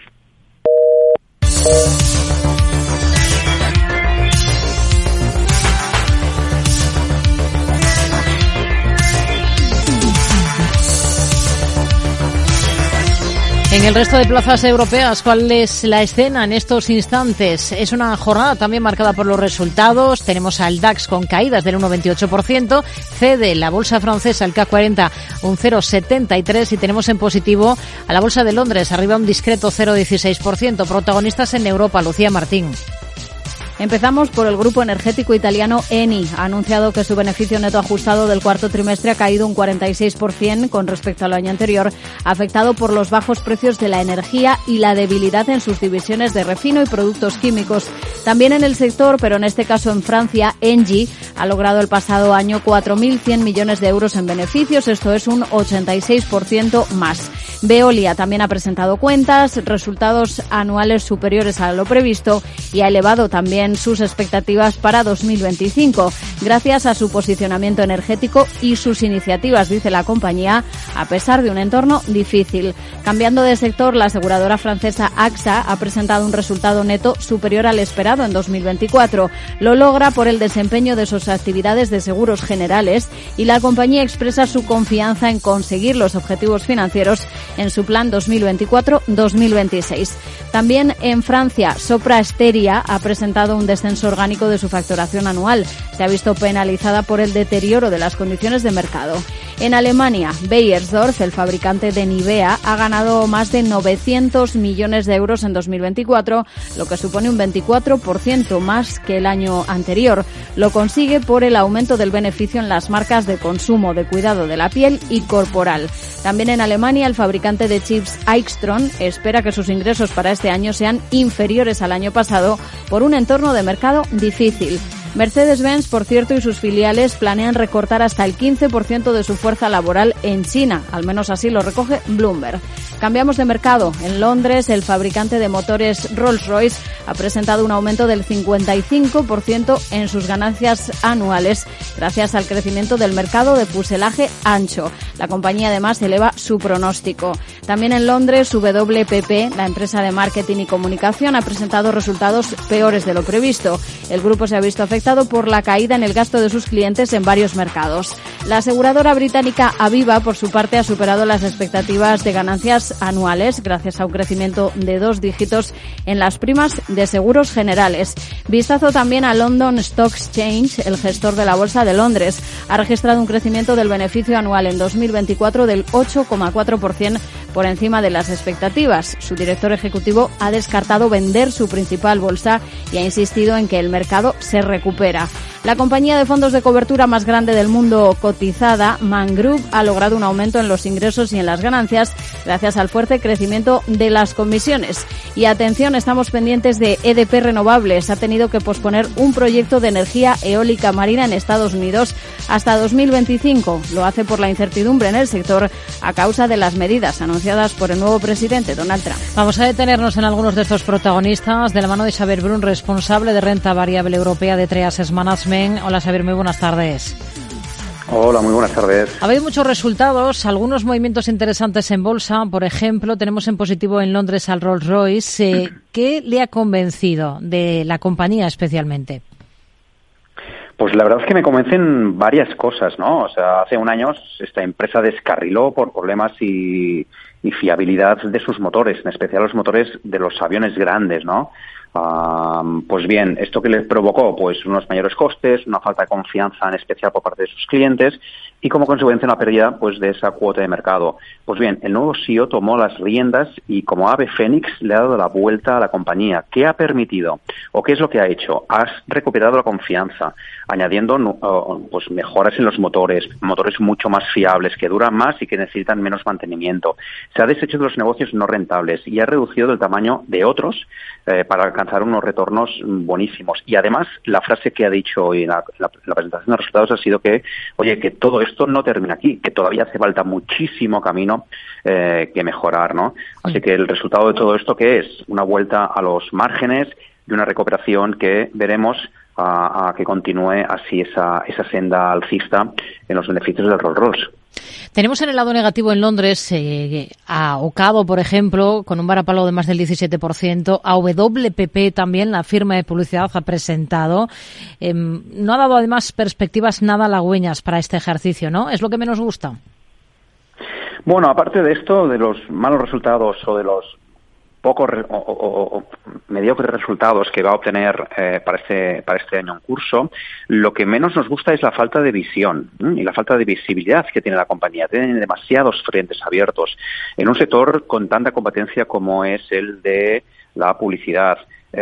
En el resto de plazas europeas, ¿cuál es la escena en estos instantes? Es una jornada también marcada por los resultados. Tenemos al DAX con caídas del 1,28%, cede la bolsa francesa, el CAC 40, un 0,73%, y tenemos en positivo a la bolsa de Londres, arriba un discreto 0,16%. Protagonistas en Europa, Lucía Martín. Empezamos por el grupo energético italiano Eni. Ha anunciado que su beneficio neto ajustado del cuarto trimestre ha caído un 46% con respecto al año anterior, afectado por los bajos precios de la energía y la debilidad en sus divisiones de refino y productos químicos. También en el sector, pero en este caso en Francia, Engie ha logrado el pasado año 4.100 millones de euros en beneficios, esto es un 86% más. Veolia también ha presentado cuentas, resultados anuales superiores a lo previsto, y ha elevado también sus expectativas para 2025, gracias a su posicionamiento energético y sus iniciativas, dice la compañía, a pesar de un entorno difícil. Cambiando de sector, la aseguradora francesa AXA ha presentado un resultado neto superior al esperado en 2024. Lo logra por el desempeño de sus actividades de seguros generales, y la compañía expresa su confianza en conseguir los objetivos financieros en su plan 2024-2026. También en Francia, Sopra Steria ha presentado un descenso orgánico de su facturación anual. Se ha visto penalizada por el deterioro de las condiciones de mercado. En Alemania, Beiersdorf, el fabricante de Nivea, ha ganado más de 900 millones de euros en 2024, lo que supone un 24% más que el año anterior. Lo consigue por el aumento del beneficio en las marcas de consumo, de cuidado de la piel y corporal. También en Alemania, el fabricante de chips Aixtron espera que sus ingresos para este año sean inferiores al año pasado por un entorno de mercado difícil. Mercedes-Benz, por cierto, y sus filiales planean recortar hasta el 15% de su fuerza laboral en China, al menos así lo recoge Bloomberg. Cambiamos de mercado. En Londres, el fabricante de motores Rolls-Royce ha presentado un aumento del 55% en sus ganancias anuales, gracias al crecimiento del mercado de fuselaje ancho. La compañía además eleva su pronóstico. También en Londres, WPP, la empresa de marketing y comunicación, ha presentado resultados peores de lo previsto. El grupo se ha visto afectado por la caída en el gasto de sus clientes en varios mercados. La aseguradora británica Aviva, por su parte, ha superado las expectativas de ganancias anuales gracias a un crecimiento de 2 dígitos en las primas de seguros generales. Vistazo también a London Stock Exchange, el gestor de la Bolsa de Londres. Ha registrado un crecimiento del beneficio anual en 2024 del 8,4% por encima de las expectativas. Su director ejecutivo ha descartado vender su principal bolsa y ha insistido en que el mercado se recupera. La compañía de fondos de cobertura más grande del mundo cotizada, Man Group, ha logrado un aumento en los ingresos y en las ganancias gracias al fuerte crecimiento de las comisiones. Y atención, estamos pendientes de EDP Renovables. Ha tenido que posponer un proyecto de energía eólica marina en Estados Unidos hasta 2025. Lo hace por la incertidumbre en el sector a causa de las medidas anunciadas por el nuevo presidente Donald Trump. Vamos a detenernos en algunos de estos protagonistas de la mano de Xavier Brun, responsable de renta variable europea de Treasures Management. Hola Xavier, muy buenas tardes. Hola, muy buenas tardes. Ha habido muchos resultados, algunos movimientos interesantes en bolsa. Por ejemplo, tenemos en positivo en Londres al Rolls-Royce. ¿Qué le ha convencido de la compañía especialmente? Pues la verdad es que me convencen varias cosas, ¿no? O sea, hace un año esta empresa descarriló por problemas y fiabilidad de sus motores, en especial los motores de los aviones grandes, ¿no? Pues bien, ¿esto qué les provocó? Pues unos mayores costes, una falta de confianza en especial por parte de sus clientes y como consecuencia una pérdida pues de esa cuota de mercado. Pues bien, el nuevo CEO tomó las riendas y como ave fénix le ha dado la vuelta a la compañía. ¿Qué ha permitido? ¿O qué es lo que ha hecho? Ha recuperado la confianza, añadiendo pues mejoras en los motores mucho más fiables, que duran más y que necesitan menos mantenimiento. Se ha deshecho de los negocios no rentables y ha reducido el tamaño de otros para alcanzar unos retornos buenísimos. Y además, la frase que ha dicho hoy en la presentación de resultados ha sido que, oye, que todo esto no termina aquí, que todavía hace falta muchísimo camino que mejorar, ¿no? Así que el resultado de todo esto, ¿qué es? Una vuelta a los márgenes y una recuperación que veremos a que continúe así esa senda alcista en los beneficios del Rolls-Royce. Tenemos en el lado negativo en Londres a Ocado, por ejemplo, con un varapalo de más del 17%. A WPP también, la firma de publicidad, ha presentado. No ha dado además perspectivas nada halagüeñas para este ejercicio, ¿no? ¿Es lo que menos gusta? Bueno, aparte de esto, de los malos resultados o de los pocos o mediocres resultados que va a obtener para este año en curso, lo que menos nos gusta es la falta de visión y la falta de visibilidad que tiene la compañía. Tienen demasiados frentes abiertos en un sector con tanta competencia como es el de la publicidad.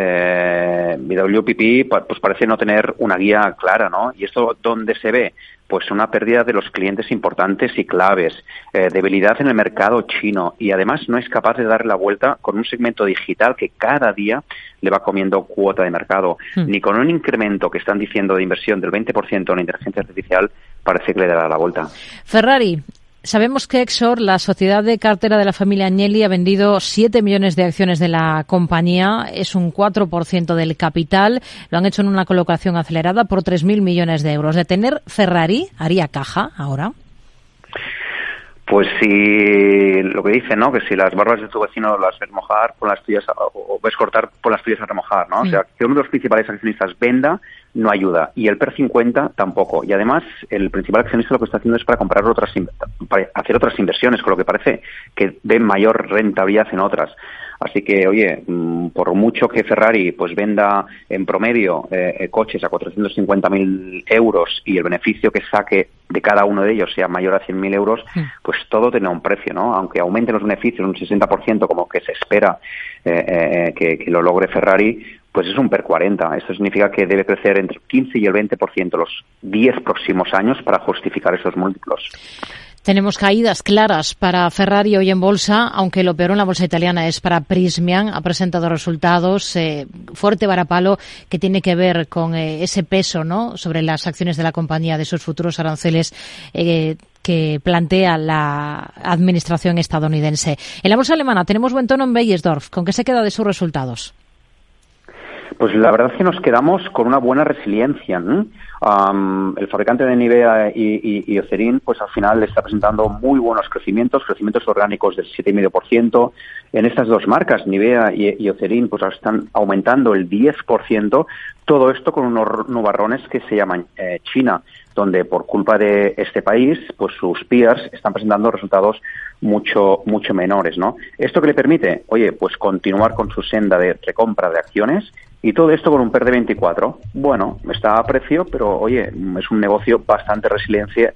WPP pues parece no tener una guía clara, ¿no? Y esto, ¿dónde se ve? Pues una pérdida de los clientes importantes y claves, debilidad en el mercado chino y además no es capaz de dar la vuelta con un segmento digital que cada día le va comiendo cuota de mercado, ni con un incremento que están diciendo de inversión del 20% en inteligencia artificial parece que le dará la vuelta. Ferrari. Sabemos que Exor, la sociedad de cartera de la familia Agnelli, ha vendido 7 millones de acciones de la compañía. Es un 4% del capital. Lo han hecho en una colocación acelerada por 3.000 millones de euros. ¿De tener Ferrari haría caja ahora? Pues si lo que dicen, ¿no? Que si las barbas de tu vecino las ves mojar, pon las tuyas o ves cortar, pon las tuyas a remojar, ¿no? O sea, que uno de los principales accionistas venda no ayuda y el PER 50 tampoco. Y además el principal accionista lo que está haciendo es para comprar para hacer otras inversiones, con lo que parece que ve mayor rentabilidad en otras. Así que, oye, por mucho que Ferrari pues venda en promedio coches a 450.000 euros y el beneficio que saque de cada uno de ellos sea mayor a 100.000 euros, pues todo tiene un precio, ¿no? Aunque aumenten los beneficios un 60%, como que se espera que lo logre Ferrari, pues es un PER 40. Esto significa que debe crecer entre el 15 y el 20% los 10 próximos años para justificar esos múltiplos. Tenemos caídas claras para Ferrari hoy en bolsa, aunque lo peor en la bolsa italiana es para Prysmian. Ha presentado resultados, fuerte varapalo, que tiene que ver con ese peso, ¿no?, sobre las acciones de la compañía, de sus futuros aranceles que plantea la administración estadounidense. En la bolsa alemana tenemos buen tono en Beiersdorf. ¿Con qué se queda de sus resultados? Pues la verdad es que nos quedamos con una buena resiliencia, ¿no? El fabricante de Nivea y Eucerin, pues al final está presentando muy buenos crecimientos orgánicos del 7,5%. En estas dos marcas, Nivea y Eucerin, pues están aumentando el 10%. Todo esto con unos nubarrones que se llaman China, donde por culpa de este país, pues sus peers están presentando resultados mucho menores, ¿no? ¿Esto qué le permite? Oye, pues continuar con su senda de recompra de acciones, y todo esto con un PER de 24. Bueno, está a precio, pero oye, es un negocio bastante resiliente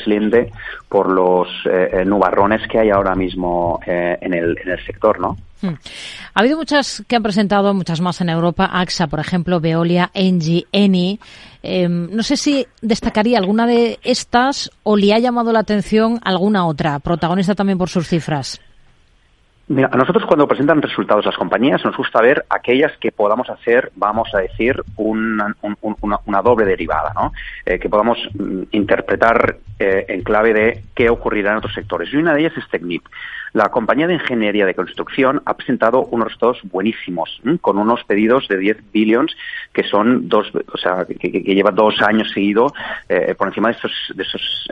por los nubarrones que hay ahora mismo en el sector, ¿no? Ha habido muchas que han presentado, muchas más en Europa, AXA, por ejemplo, Veolia, Engie, Eni. No sé si destacaría alguna de estas o le ha llamado la atención alguna otra, protagonista también por sus cifras. Mira, a nosotros cuando presentan resultados las compañías nos gusta ver aquellas que podamos hacer, vamos a decir, una doble derivada, ¿no? Que podamos interpretar en clave de qué ocurrirá en otros sectores. Y una de ellas es Technip. La compañía de ingeniería de construcción ha presentado unos resultados buenísimos, con unos pedidos de 10 billions que son que lleva 2 años seguido por encima de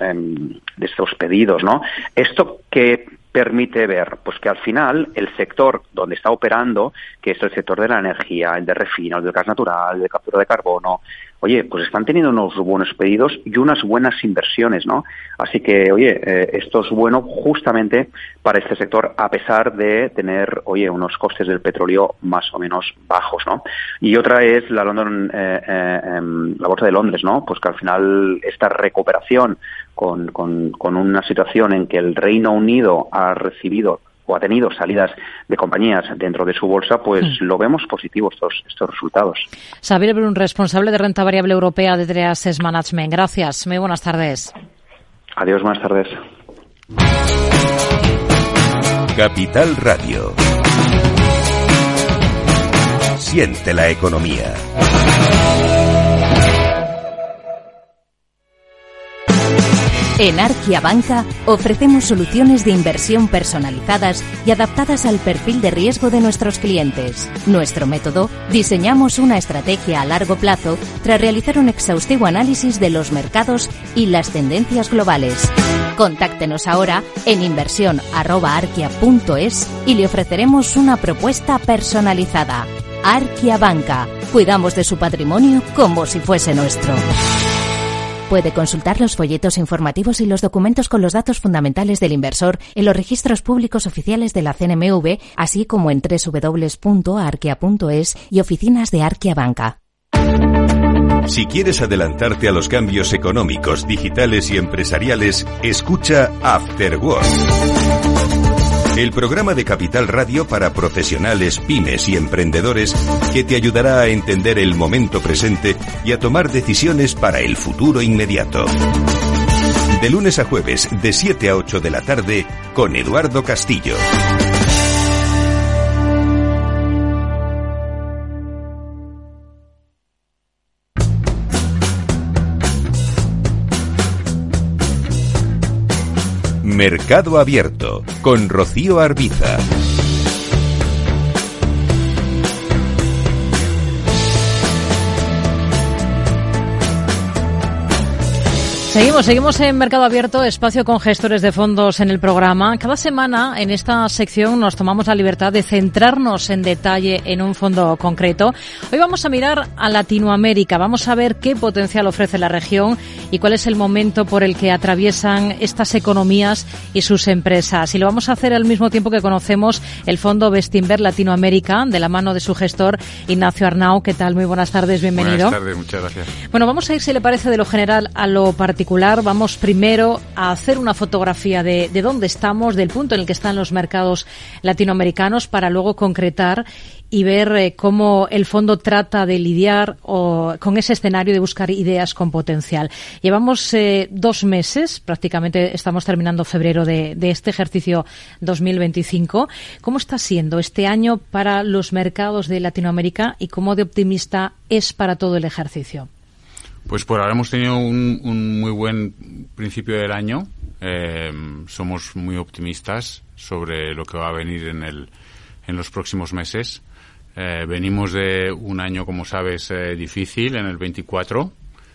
estos pedidos, ¿no? Esto que permite ver pues que al final el sector donde está operando, que es el sector de la energía, el de refino, el del gas natural, el de captura de carbono, oye, pues están teniendo unos buenos pedidos y unas buenas inversiones, ¿no? Así que, oye, esto es bueno justamente para este sector, a pesar de tener, oye, unos costes del petróleo más o menos bajos, ¿no? Y otra es la bolsa de Londres, ¿no? Pues que al final esta recuperación con una situación en que el Reino Unido ha recibido o ha tenido salidas de compañías dentro de su bolsa, pues lo vemos positivo estos resultados. Xavier Brun, responsable de renta variable europea de Three Asset Management. Gracias. Muy buenas tardes. Adiós, buenas tardes. Capital Radio. Siente la economía. En Arkia Banca ofrecemos soluciones de inversión personalizadas y adaptadas al perfil de riesgo de nuestros clientes. Nuestro método, diseñamos una estrategia a largo plazo tras realizar un exhaustivo análisis de los mercados y las tendencias globales. Contáctenos ahora en inversión@arkia.es y le ofreceremos una propuesta personalizada. Arkia Banca. Cuidamos de su patrimonio como si fuese nuestro. Puede consultar los folletos informativos y los documentos con los datos fundamentales del inversor en los registros públicos oficiales de la CNMV, así como en www.arkia.es y oficinas de Arkia Banca. Si quieres adelantarte a los cambios económicos, digitales y empresariales, escucha After Work. El programa de Capital Radio para profesionales, pymes y emprendedores que te ayudará a entender el momento presente y a tomar decisiones para el futuro inmediato. De lunes a jueves, de 7 a 8 de la tarde, con Eduardo Castillo. Mercado Abierto, con Rocío Arbiza. Seguimos en Mercado Abierto, espacio con gestores de fondos en el programa. Cada semana en esta sección nos tomamos la libertad de centrarnos en detalle en un fondo concreto. Hoy vamos a mirar a Latinoamérica, vamos a ver qué potencial ofrece la región y cuál es el momento por el que atraviesan estas economías y sus empresas. Y lo vamos a hacer al mismo tiempo que conocemos el fondo Bestinver Latinoamérica, de la mano de su gestor Ignacio Arnau. ¿Qué tal? Muy buenas tardes, bienvenido. Buenas tardes, muchas gracias. Bueno, vamos a ir, si le parece, de lo general a lo particular. Vamos primero a hacer una fotografía de dónde estamos, del punto en el que están los mercados latinoamericanos, para luego concretar y ver cómo el fondo trata de lidiar con ese escenario de buscar ideas con potencial. Llevamos 2 meses, prácticamente estamos terminando febrero de este ejercicio 2025. ¿Cómo está siendo este año para los mercados de Latinoamérica y cómo de optimista es para todo el ejercicio? Pues por ahora hemos tenido un muy buen principio del año. Somos muy optimistas sobre lo que va a venir en los próximos meses. Venimos de un año, como sabes, difícil en el 24.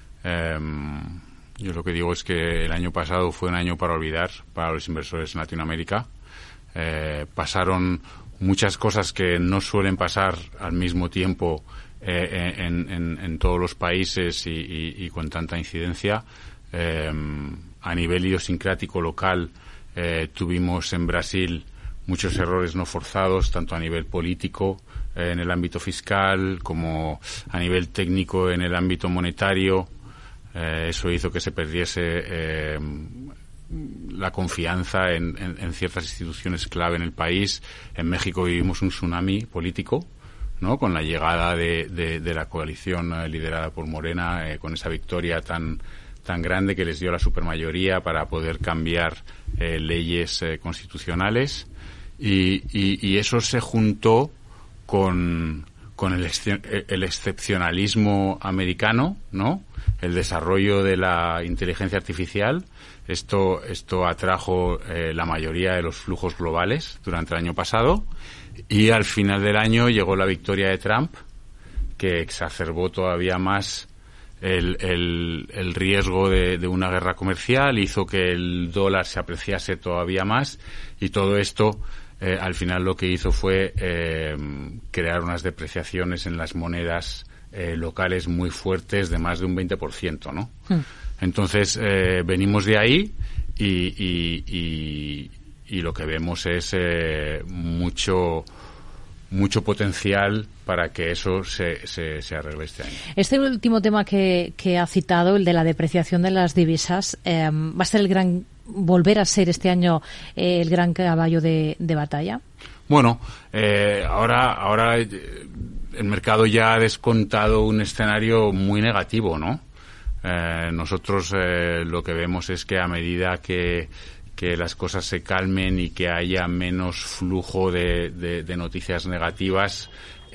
Yo lo que digo es que el año pasado fue un año para olvidar para los inversores en Latinoamérica. Pasaron muchas cosas que no suelen pasar al mismo tiempo en todos los países y con tanta incidencia. A nivel idiosincrático local, tuvimos en Brasil muchos errores no forzados, tanto a nivel político en el ámbito fiscal como a nivel técnico en el ámbito monetario. Eso hizo que se perdiese la confianza en ciertas instituciones clave en el país. En México vivimos un tsunami político, ¿no? Con la llegada de la coalición liderada por Morena, con esa victoria tan grande que les dio la supermayoría para poder cambiar leyes constitucionales, y eso se juntó con el excepcionalismo americano, ¿no? El desarrollo de la inteligencia artificial. Esto atrajo la mayoría de los flujos globales durante el año pasado. Y al final del año llegó la victoria de Trump, que exacerbó todavía más el riesgo de una guerra comercial, hizo que el dólar se apreciase todavía más, y todo esto al final lo que hizo fue crear unas depreciaciones en las monedas locales muy fuertes, de más de un 20%, ¿no? Entonces venimos de ahí y lo que vemos es mucho potencial para que eso se arregle este año. Este último tema que ha citado, el de la depreciación de las divisas, ¿va a ser volver a ser este año el gran caballo de batalla? Bueno, ahora el mercado ya ha descontado un escenario muy negativo, ¿no? Nosotros lo que vemos es que a medida que las cosas se calmen y que haya menos flujo de noticias negativas,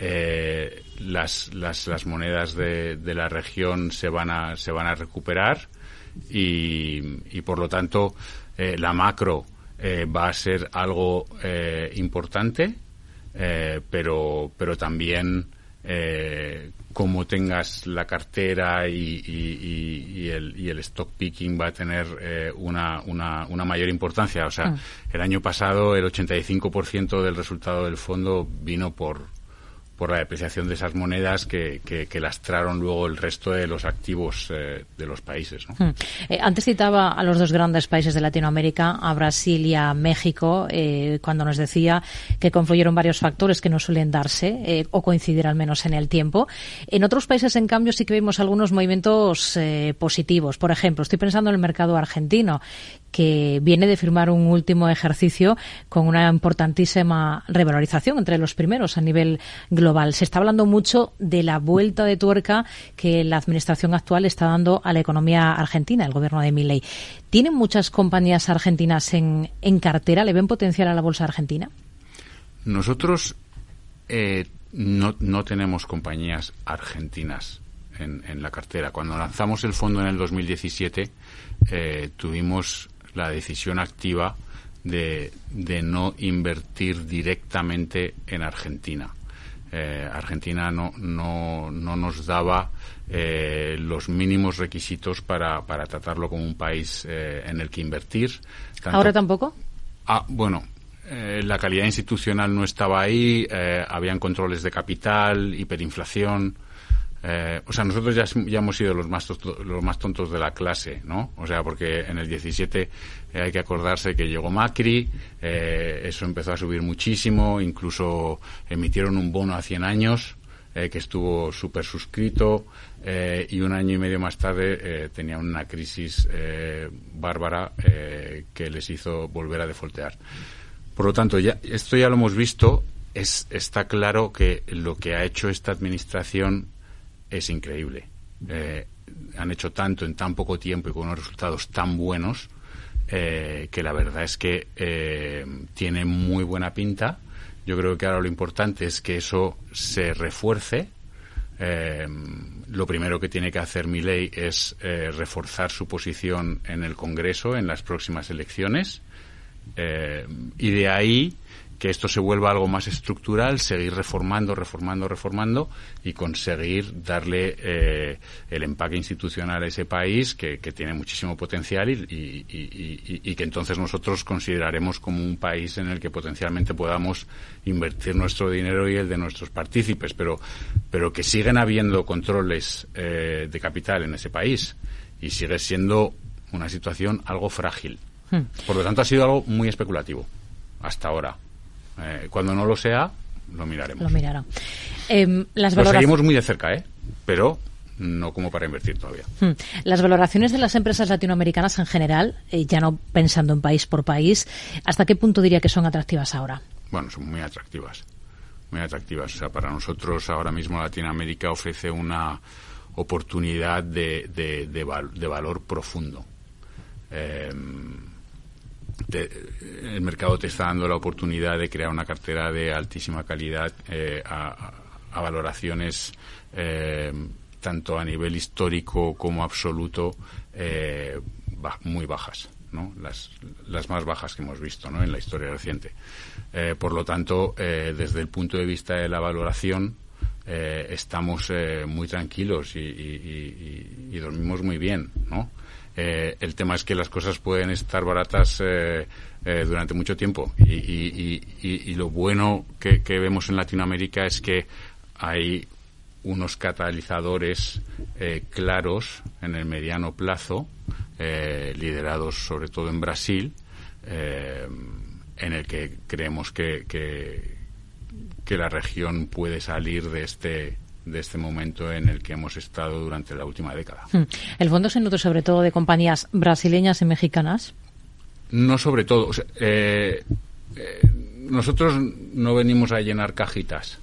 las monedas de la región se van a recuperar, y por lo tanto la macro va a ser algo importante, pero también como tengas la cartera y el stock picking va a tener una mayor importancia. O sea, el año pasado el 85% del resultado del fondo vino por la depreciación de esas monedas que lastraron luego el resto de los activos de los países, ¿no? Antes citaba a los 2 grandes países de Latinoamérica, a Brasil y a México, cuando nos decía que confluyeron varios factores que no suelen darse o coincidir al menos en el tiempo. En otros países, en cambio, sí que vimos algunos movimientos positivos. Por ejemplo, estoy pensando en el mercado argentino, que viene de firmar un último ejercicio con una importantísima revalorización, entre los primeros a nivel global. Se está hablando mucho de la vuelta de tuerca que la administración actual está dando a la economía argentina, el gobierno de Milei. ¿Tienen muchas compañías argentinas en cartera? ¿Le ven potencial a la bolsa argentina? Nosotros no tenemos compañías argentinas en la cartera. Cuando lanzamos el fondo en el 2017, tuvimos la decisión activa de no invertir directamente en Argentina. Argentina no nos daba los mínimos requisitos para tratarlo como un país en el que invertir. ¿Ahora tampoco? Bueno, la calidad institucional no estaba ahí, habían controles de capital, hiperinflación. O sea, nosotros ya hemos sido los más tontos de la clase, ¿no? O sea, porque en el 17 hay que acordarse que llegó Macri, eso empezó a subir muchísimo, incluso emitieron un bono a 100 años, que estuvo súper suscrito, y un año y medio más tarde tenían una crisis bárbara que les hizo volver a defaultear. Por lo tanto, esto ya lo hemos visto, está claro que lo que ha hecho esta administración es increíble. Han hecho tanto en tan poco tiempo y con unos resultados tan buenos que la verdad es que tiene muy buena pinta. Yo creo que ahora lo importante es que eso se refuerce. Lo primero que tiene que hacer Milei es reforzar su posición en el Congreso en las próximas elecciones, y de ahí que esto se vuelva algo más estructural, seguir reformando y conseguir darle el empaque institucional a ese país que tiene muchísimo potencial y que entonces nosotros consideraremos como un país en el que potencialmente podamos invertir nuestro dinero y el de nuestros partícipes, pero que siguen habiendo controles de capital en ese país y sigue siendo una situación algo frágil. Por lo tanto, ha sido algo muy especulativo hasta ahora. Cuando no lo sea, lo miraremos. Lo mirarán. Lo seguimos muy de cerca, pero no como para invertir todavía. Las valoraciones de las empresas latinoamericanas en general, ya no pensando en país por país, ¿hasta qué punto diría que son atractivas ahora? Bueno, son muy atractivas. Muy atractivas. O sea, para nosotros ahora mismo Latinoamérica ofrece una oportunidad de valor profundo. El mercado te está dando la oportunidad de crear una cartera de altísima calidad a valoraciones tanto a nivel histórico como absoluto muy bajas, ¿no? Las más bajas que hemos visto, ¿no?, en la historia reciente. Por lo tanto, desde el punto de vista de la valoración, estamos muy tranquilos y dormimos muy bien, ¿no? El tema es que las cosas pueden estar baratas durante mucho tiempo y lo bueno que vemos en Latinoamérica es que hay unos catalizadores claros en el mediano plazo, liderados sobre todo en Brasil, en el que creemos que la región puede salir de este momento en el que hemos estado durante la última década. ¿El fondo se nutre sobre todo de compañías brasileñas y mexicanas? No sobre todo. O sea, nosotros no venimos a llenar cajitas.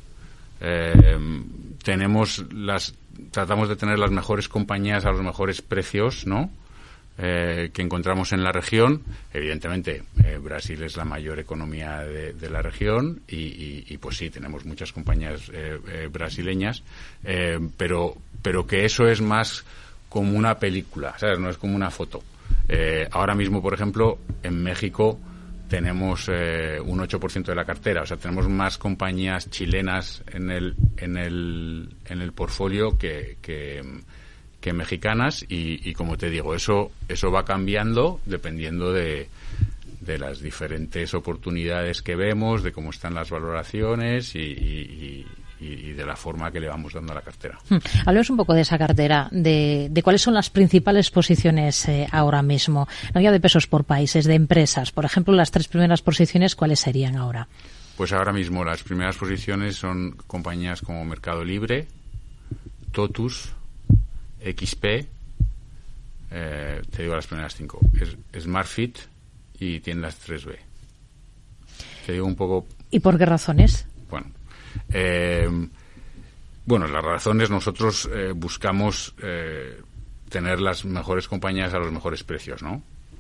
Tratamos de tener las mejores compañías a los mejores precios, ¿no?, que encontramos en la región. Evidentemente, Brasil es la mayor economía de la región y pues sí, tenemos muchas compañías brasileñas, pero que eso es más como una película, ¿sabes? No es como una foto. Ahora mismo, por ejemplo, en México tenemos un 8% de la cartera, o sea, tenemos más compañías chilenas en el portfolio que mexicanas y como te digo, eso va cambiando dependiendo de las diferentes oportunidades que vemos, de cómo están las valoraciones y de la forma que le vamos dando a la cartera. Hablemos un poco de esa cartera, de cuáles son las principales posiciones ahora mismo, no ya de pesos por países, de empresas. Por ejemplo, las 3 primeras posiciones, ¿cuáles serían ahora? Pues ahora mismo las primeras posiciones son compañías como Mercado Libre, Totus, XP, te digo las primeras 5, es SmartFit y Tiendas 3B. Te digo un poco... ¿Y por qué razones? Bueno, las razones, nosotros buscamos tener las mejores compañías a los mejores precios, ¿no?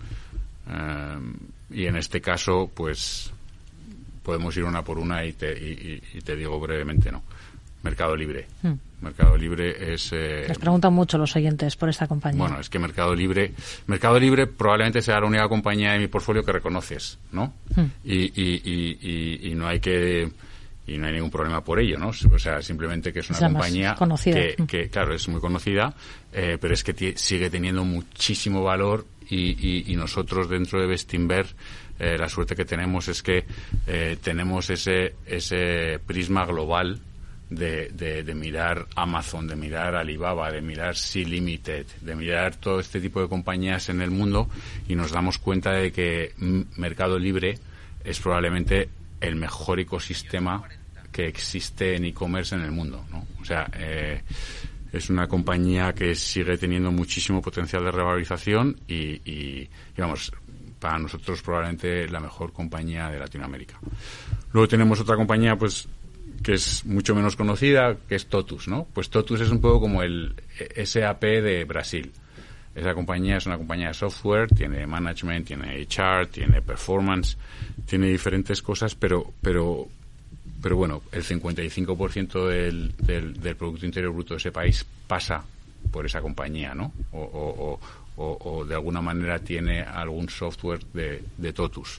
Y en este caso, pues podemos ir una por una y te digo brevemente, ¿no? Mercado Libre. Mercado Libre es... Les preguntan mucho los oyentes por esta compañía. Bueno, es que Mercado Libre probablemente sea la única compañía de mi portfolio que reconoces, ¿no? Y no hay que y no hay ningún problema por ello, ¿no? O sea, simplemente que es una compañía que, claro, es muy conocida, pero es que sigue teniendo muchísimo valor y nosotros dentro de Bestinver la suerte que tenemos es que tenemos ese prisma global de mirar Amazon, de mirar Alibaba, de mirar Sea Limited, de mirar todo este tipo de compañías en el mundo, y nos damos cuenta de que Mercado Libre es probablemente el mejor ecosistema que existe en e-commerce en el mundo, ¿no? O sea, es una compañía que sigue teniendo muchísimo potencial de revalorización y vamos, para nosotros probablemente la mejor compañía de Latinoamérica. Luego tenemos otra compañía, pues, que es mucho menos conocida, que es Totus, ¿no? Pues Totus es un poco como el SAP de Brasil. Esa compañía es una compañía de software, tiene management, tiene HR, tiene performance, tiene diferentes cosas, pero bueno, el 55% del Producto Interior Bruto de ese país pasa por esa compañía, ¿no? O de alguna manera tiene algún software de Totus.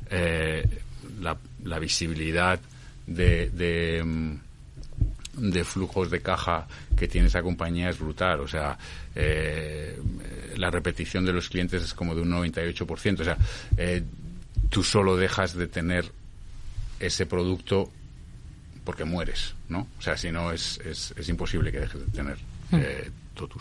La visibilidad de flujos de caja que tiene esa compañía es brutal. O sea, la repetición de los clientes es como de un 98%. O sea, tú solo dejas de tener ese producto porque mueres, ¿no? O sea, si no es imposible que dejes de tener Totus.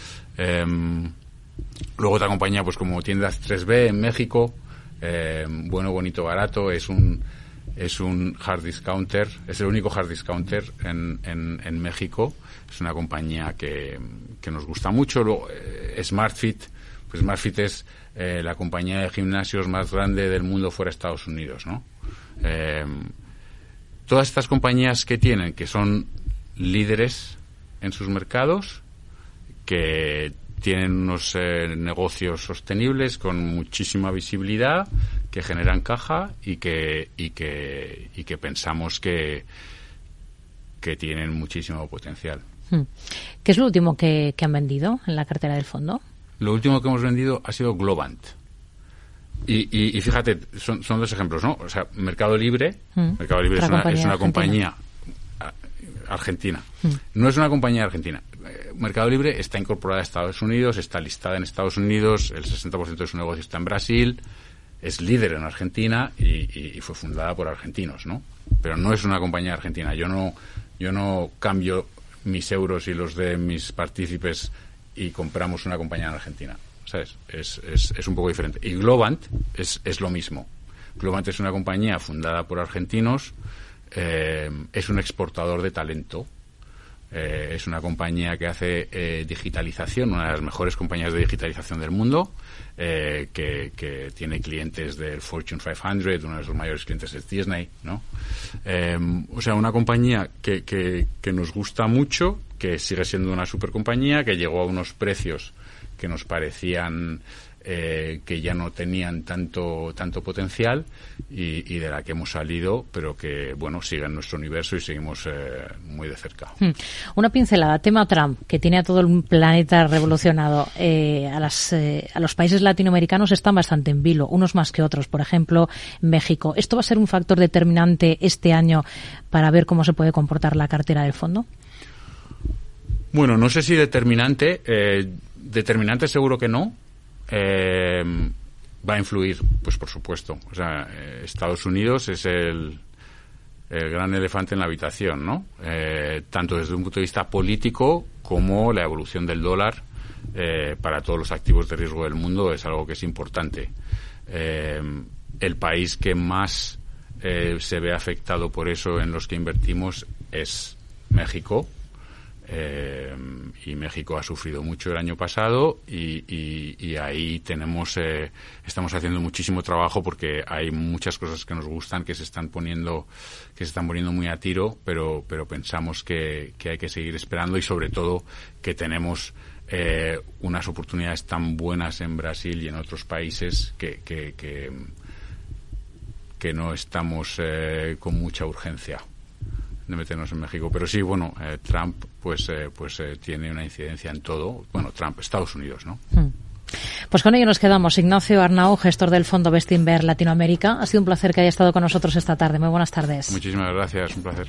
Luego otra compañía, pues como Tiendas 3B en México, bueno, bonito, barato, es un hard discounter, es el único hard discounter en México. Es una compañía que nos gusta mucho. Luego, SmartFit, pues SmartFit es la compañía de gimnasios más grande del mundo fuera de Estados Unidos, ¿no? Todas estas compañías que son líderes en sus mercados, que tienen unos negocios sostenibles con muchísima visibilidad, que generan caja y que pensamos que tienen muchísimo potencial. ¿Qué es lo último que han vendido en la cartera del fondo? Lo último que hemos vendido ha sido Globant. Y fíjate, son dos ejemplos, ¿no? O sea, Mercado Libre es una compañía argentina. No es una compañía argentina. Mercado Libre está incorporada a Estados Unidos, está listada en Estados Unidos, el 60% de su negocio está en Brasil, es líder en Argentina y fue fundada por argentinos, ¿no? Pero no es una compañía argentina. Yo no cambio mis euros y los de mis partícipes y compramos una compañía en Argentina, ¿sabes? Es un poco diferente. Y Globant es lo mismo. Globant es una compañía fundada por argentinos, es un exportador de talento. Es una compañía que hace digitalización, una de las mejores compañías de digitalización del mundo, que tiene clientes del Fortune 500, uno de sus mayores clientes es Disney, ¿no? O sea, una compañía que nos gusta mucho, que sigue siendo una supercompañía, que llegó a unos precios que nos parecían que ya no tenían tanto potencial y de la que hemos salido, pero que, bueno, sigue en nuestro universo y seguimos muy de cerca. Una pincelada, tema Trump, que tiene a todo el planeta revolucionado. A los países latinoamericanos están bastante en vilo, unos más que otros. Por ejemplo, México. ¿Esto va a ser un factor determinante este año para ver cómo se puede comportar la cartera del fondo? Bueno, no sé si determinante. Determinante seguro que no. Va a influir, pues por supuesto. O sea, Estados Unidos es el gran elefante en la habitación, ¿no? Tanto desde un punto de vista político como la evolución del dólar para todos los activos de riesgo del mundo es algo que es importante. El país que más se ve afectado por eso en los que invertimos es México. Y México ha sufrido mucho el año pasado y ahí estamos haciendo muchísimo trabajo porque hay muchas cosas que nos gustan que se están poniendo muy a tiro, pero pensamos que hay que seguir esperando y sobre todo que tenemos unas oportunidades tan buenas en Brasil y en otros países que no estamos con mucha urgencia de meternos en México. Pero sí, bueno, Trump pues tiene una incidencia en todo. Bueno, Trump, Estados Unidos, ¿no? Pues con ello nos quedamos. Ignacio Arnau, gestor del Fondo Bestinver Latinoamérica. Ha sido un placer que haya estado con nosotros esta tarde. Muy buenas tardes. Muchísimas gracias, un placer.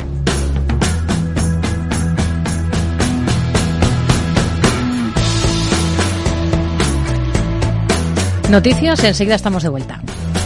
Noticias, enseguida estamos de vuelta.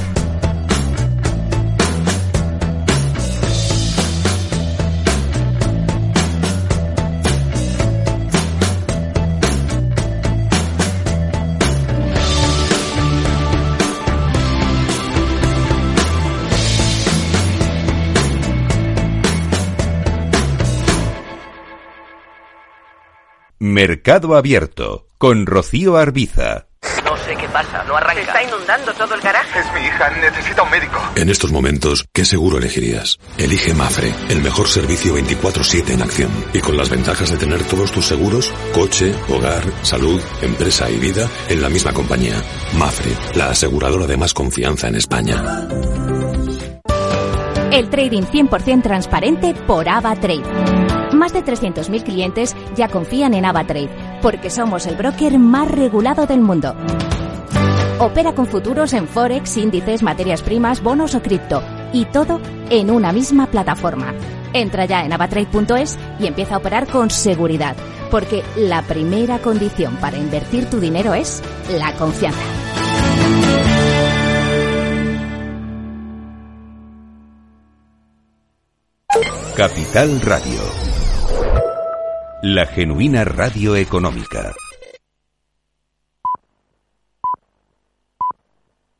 Mercado Abierto, con Rocío Arbiza. No sé qué pasa, no arranca. Se está inundando todo el garaje. Es mi hija, necesita un médico. En estos momentos, ¿qué seguro elegirías? Elige Mafre, el mejor servicio 24/7 en acción. Y con las ventajas de tener todos tus seguros, coche, hogar, salud, empresa y vida, en la misma compañía. Mafre, la aseguradora de más confianza en España. El trading 100% transparente por AvaTrade. Más de 300.000 clientes ya confían en AvaTrade, porque somos el broker más regulado del mundo. Opera con futuros en Forex, índices, materias primas, bonos o cripto, y todo en una misma plataforma. Entra ya en avatrade.es y empieza a operar con seguridad, porque la primera condición para invertir tu dinero es la confianza. Capital Radio. La genuina radio económica.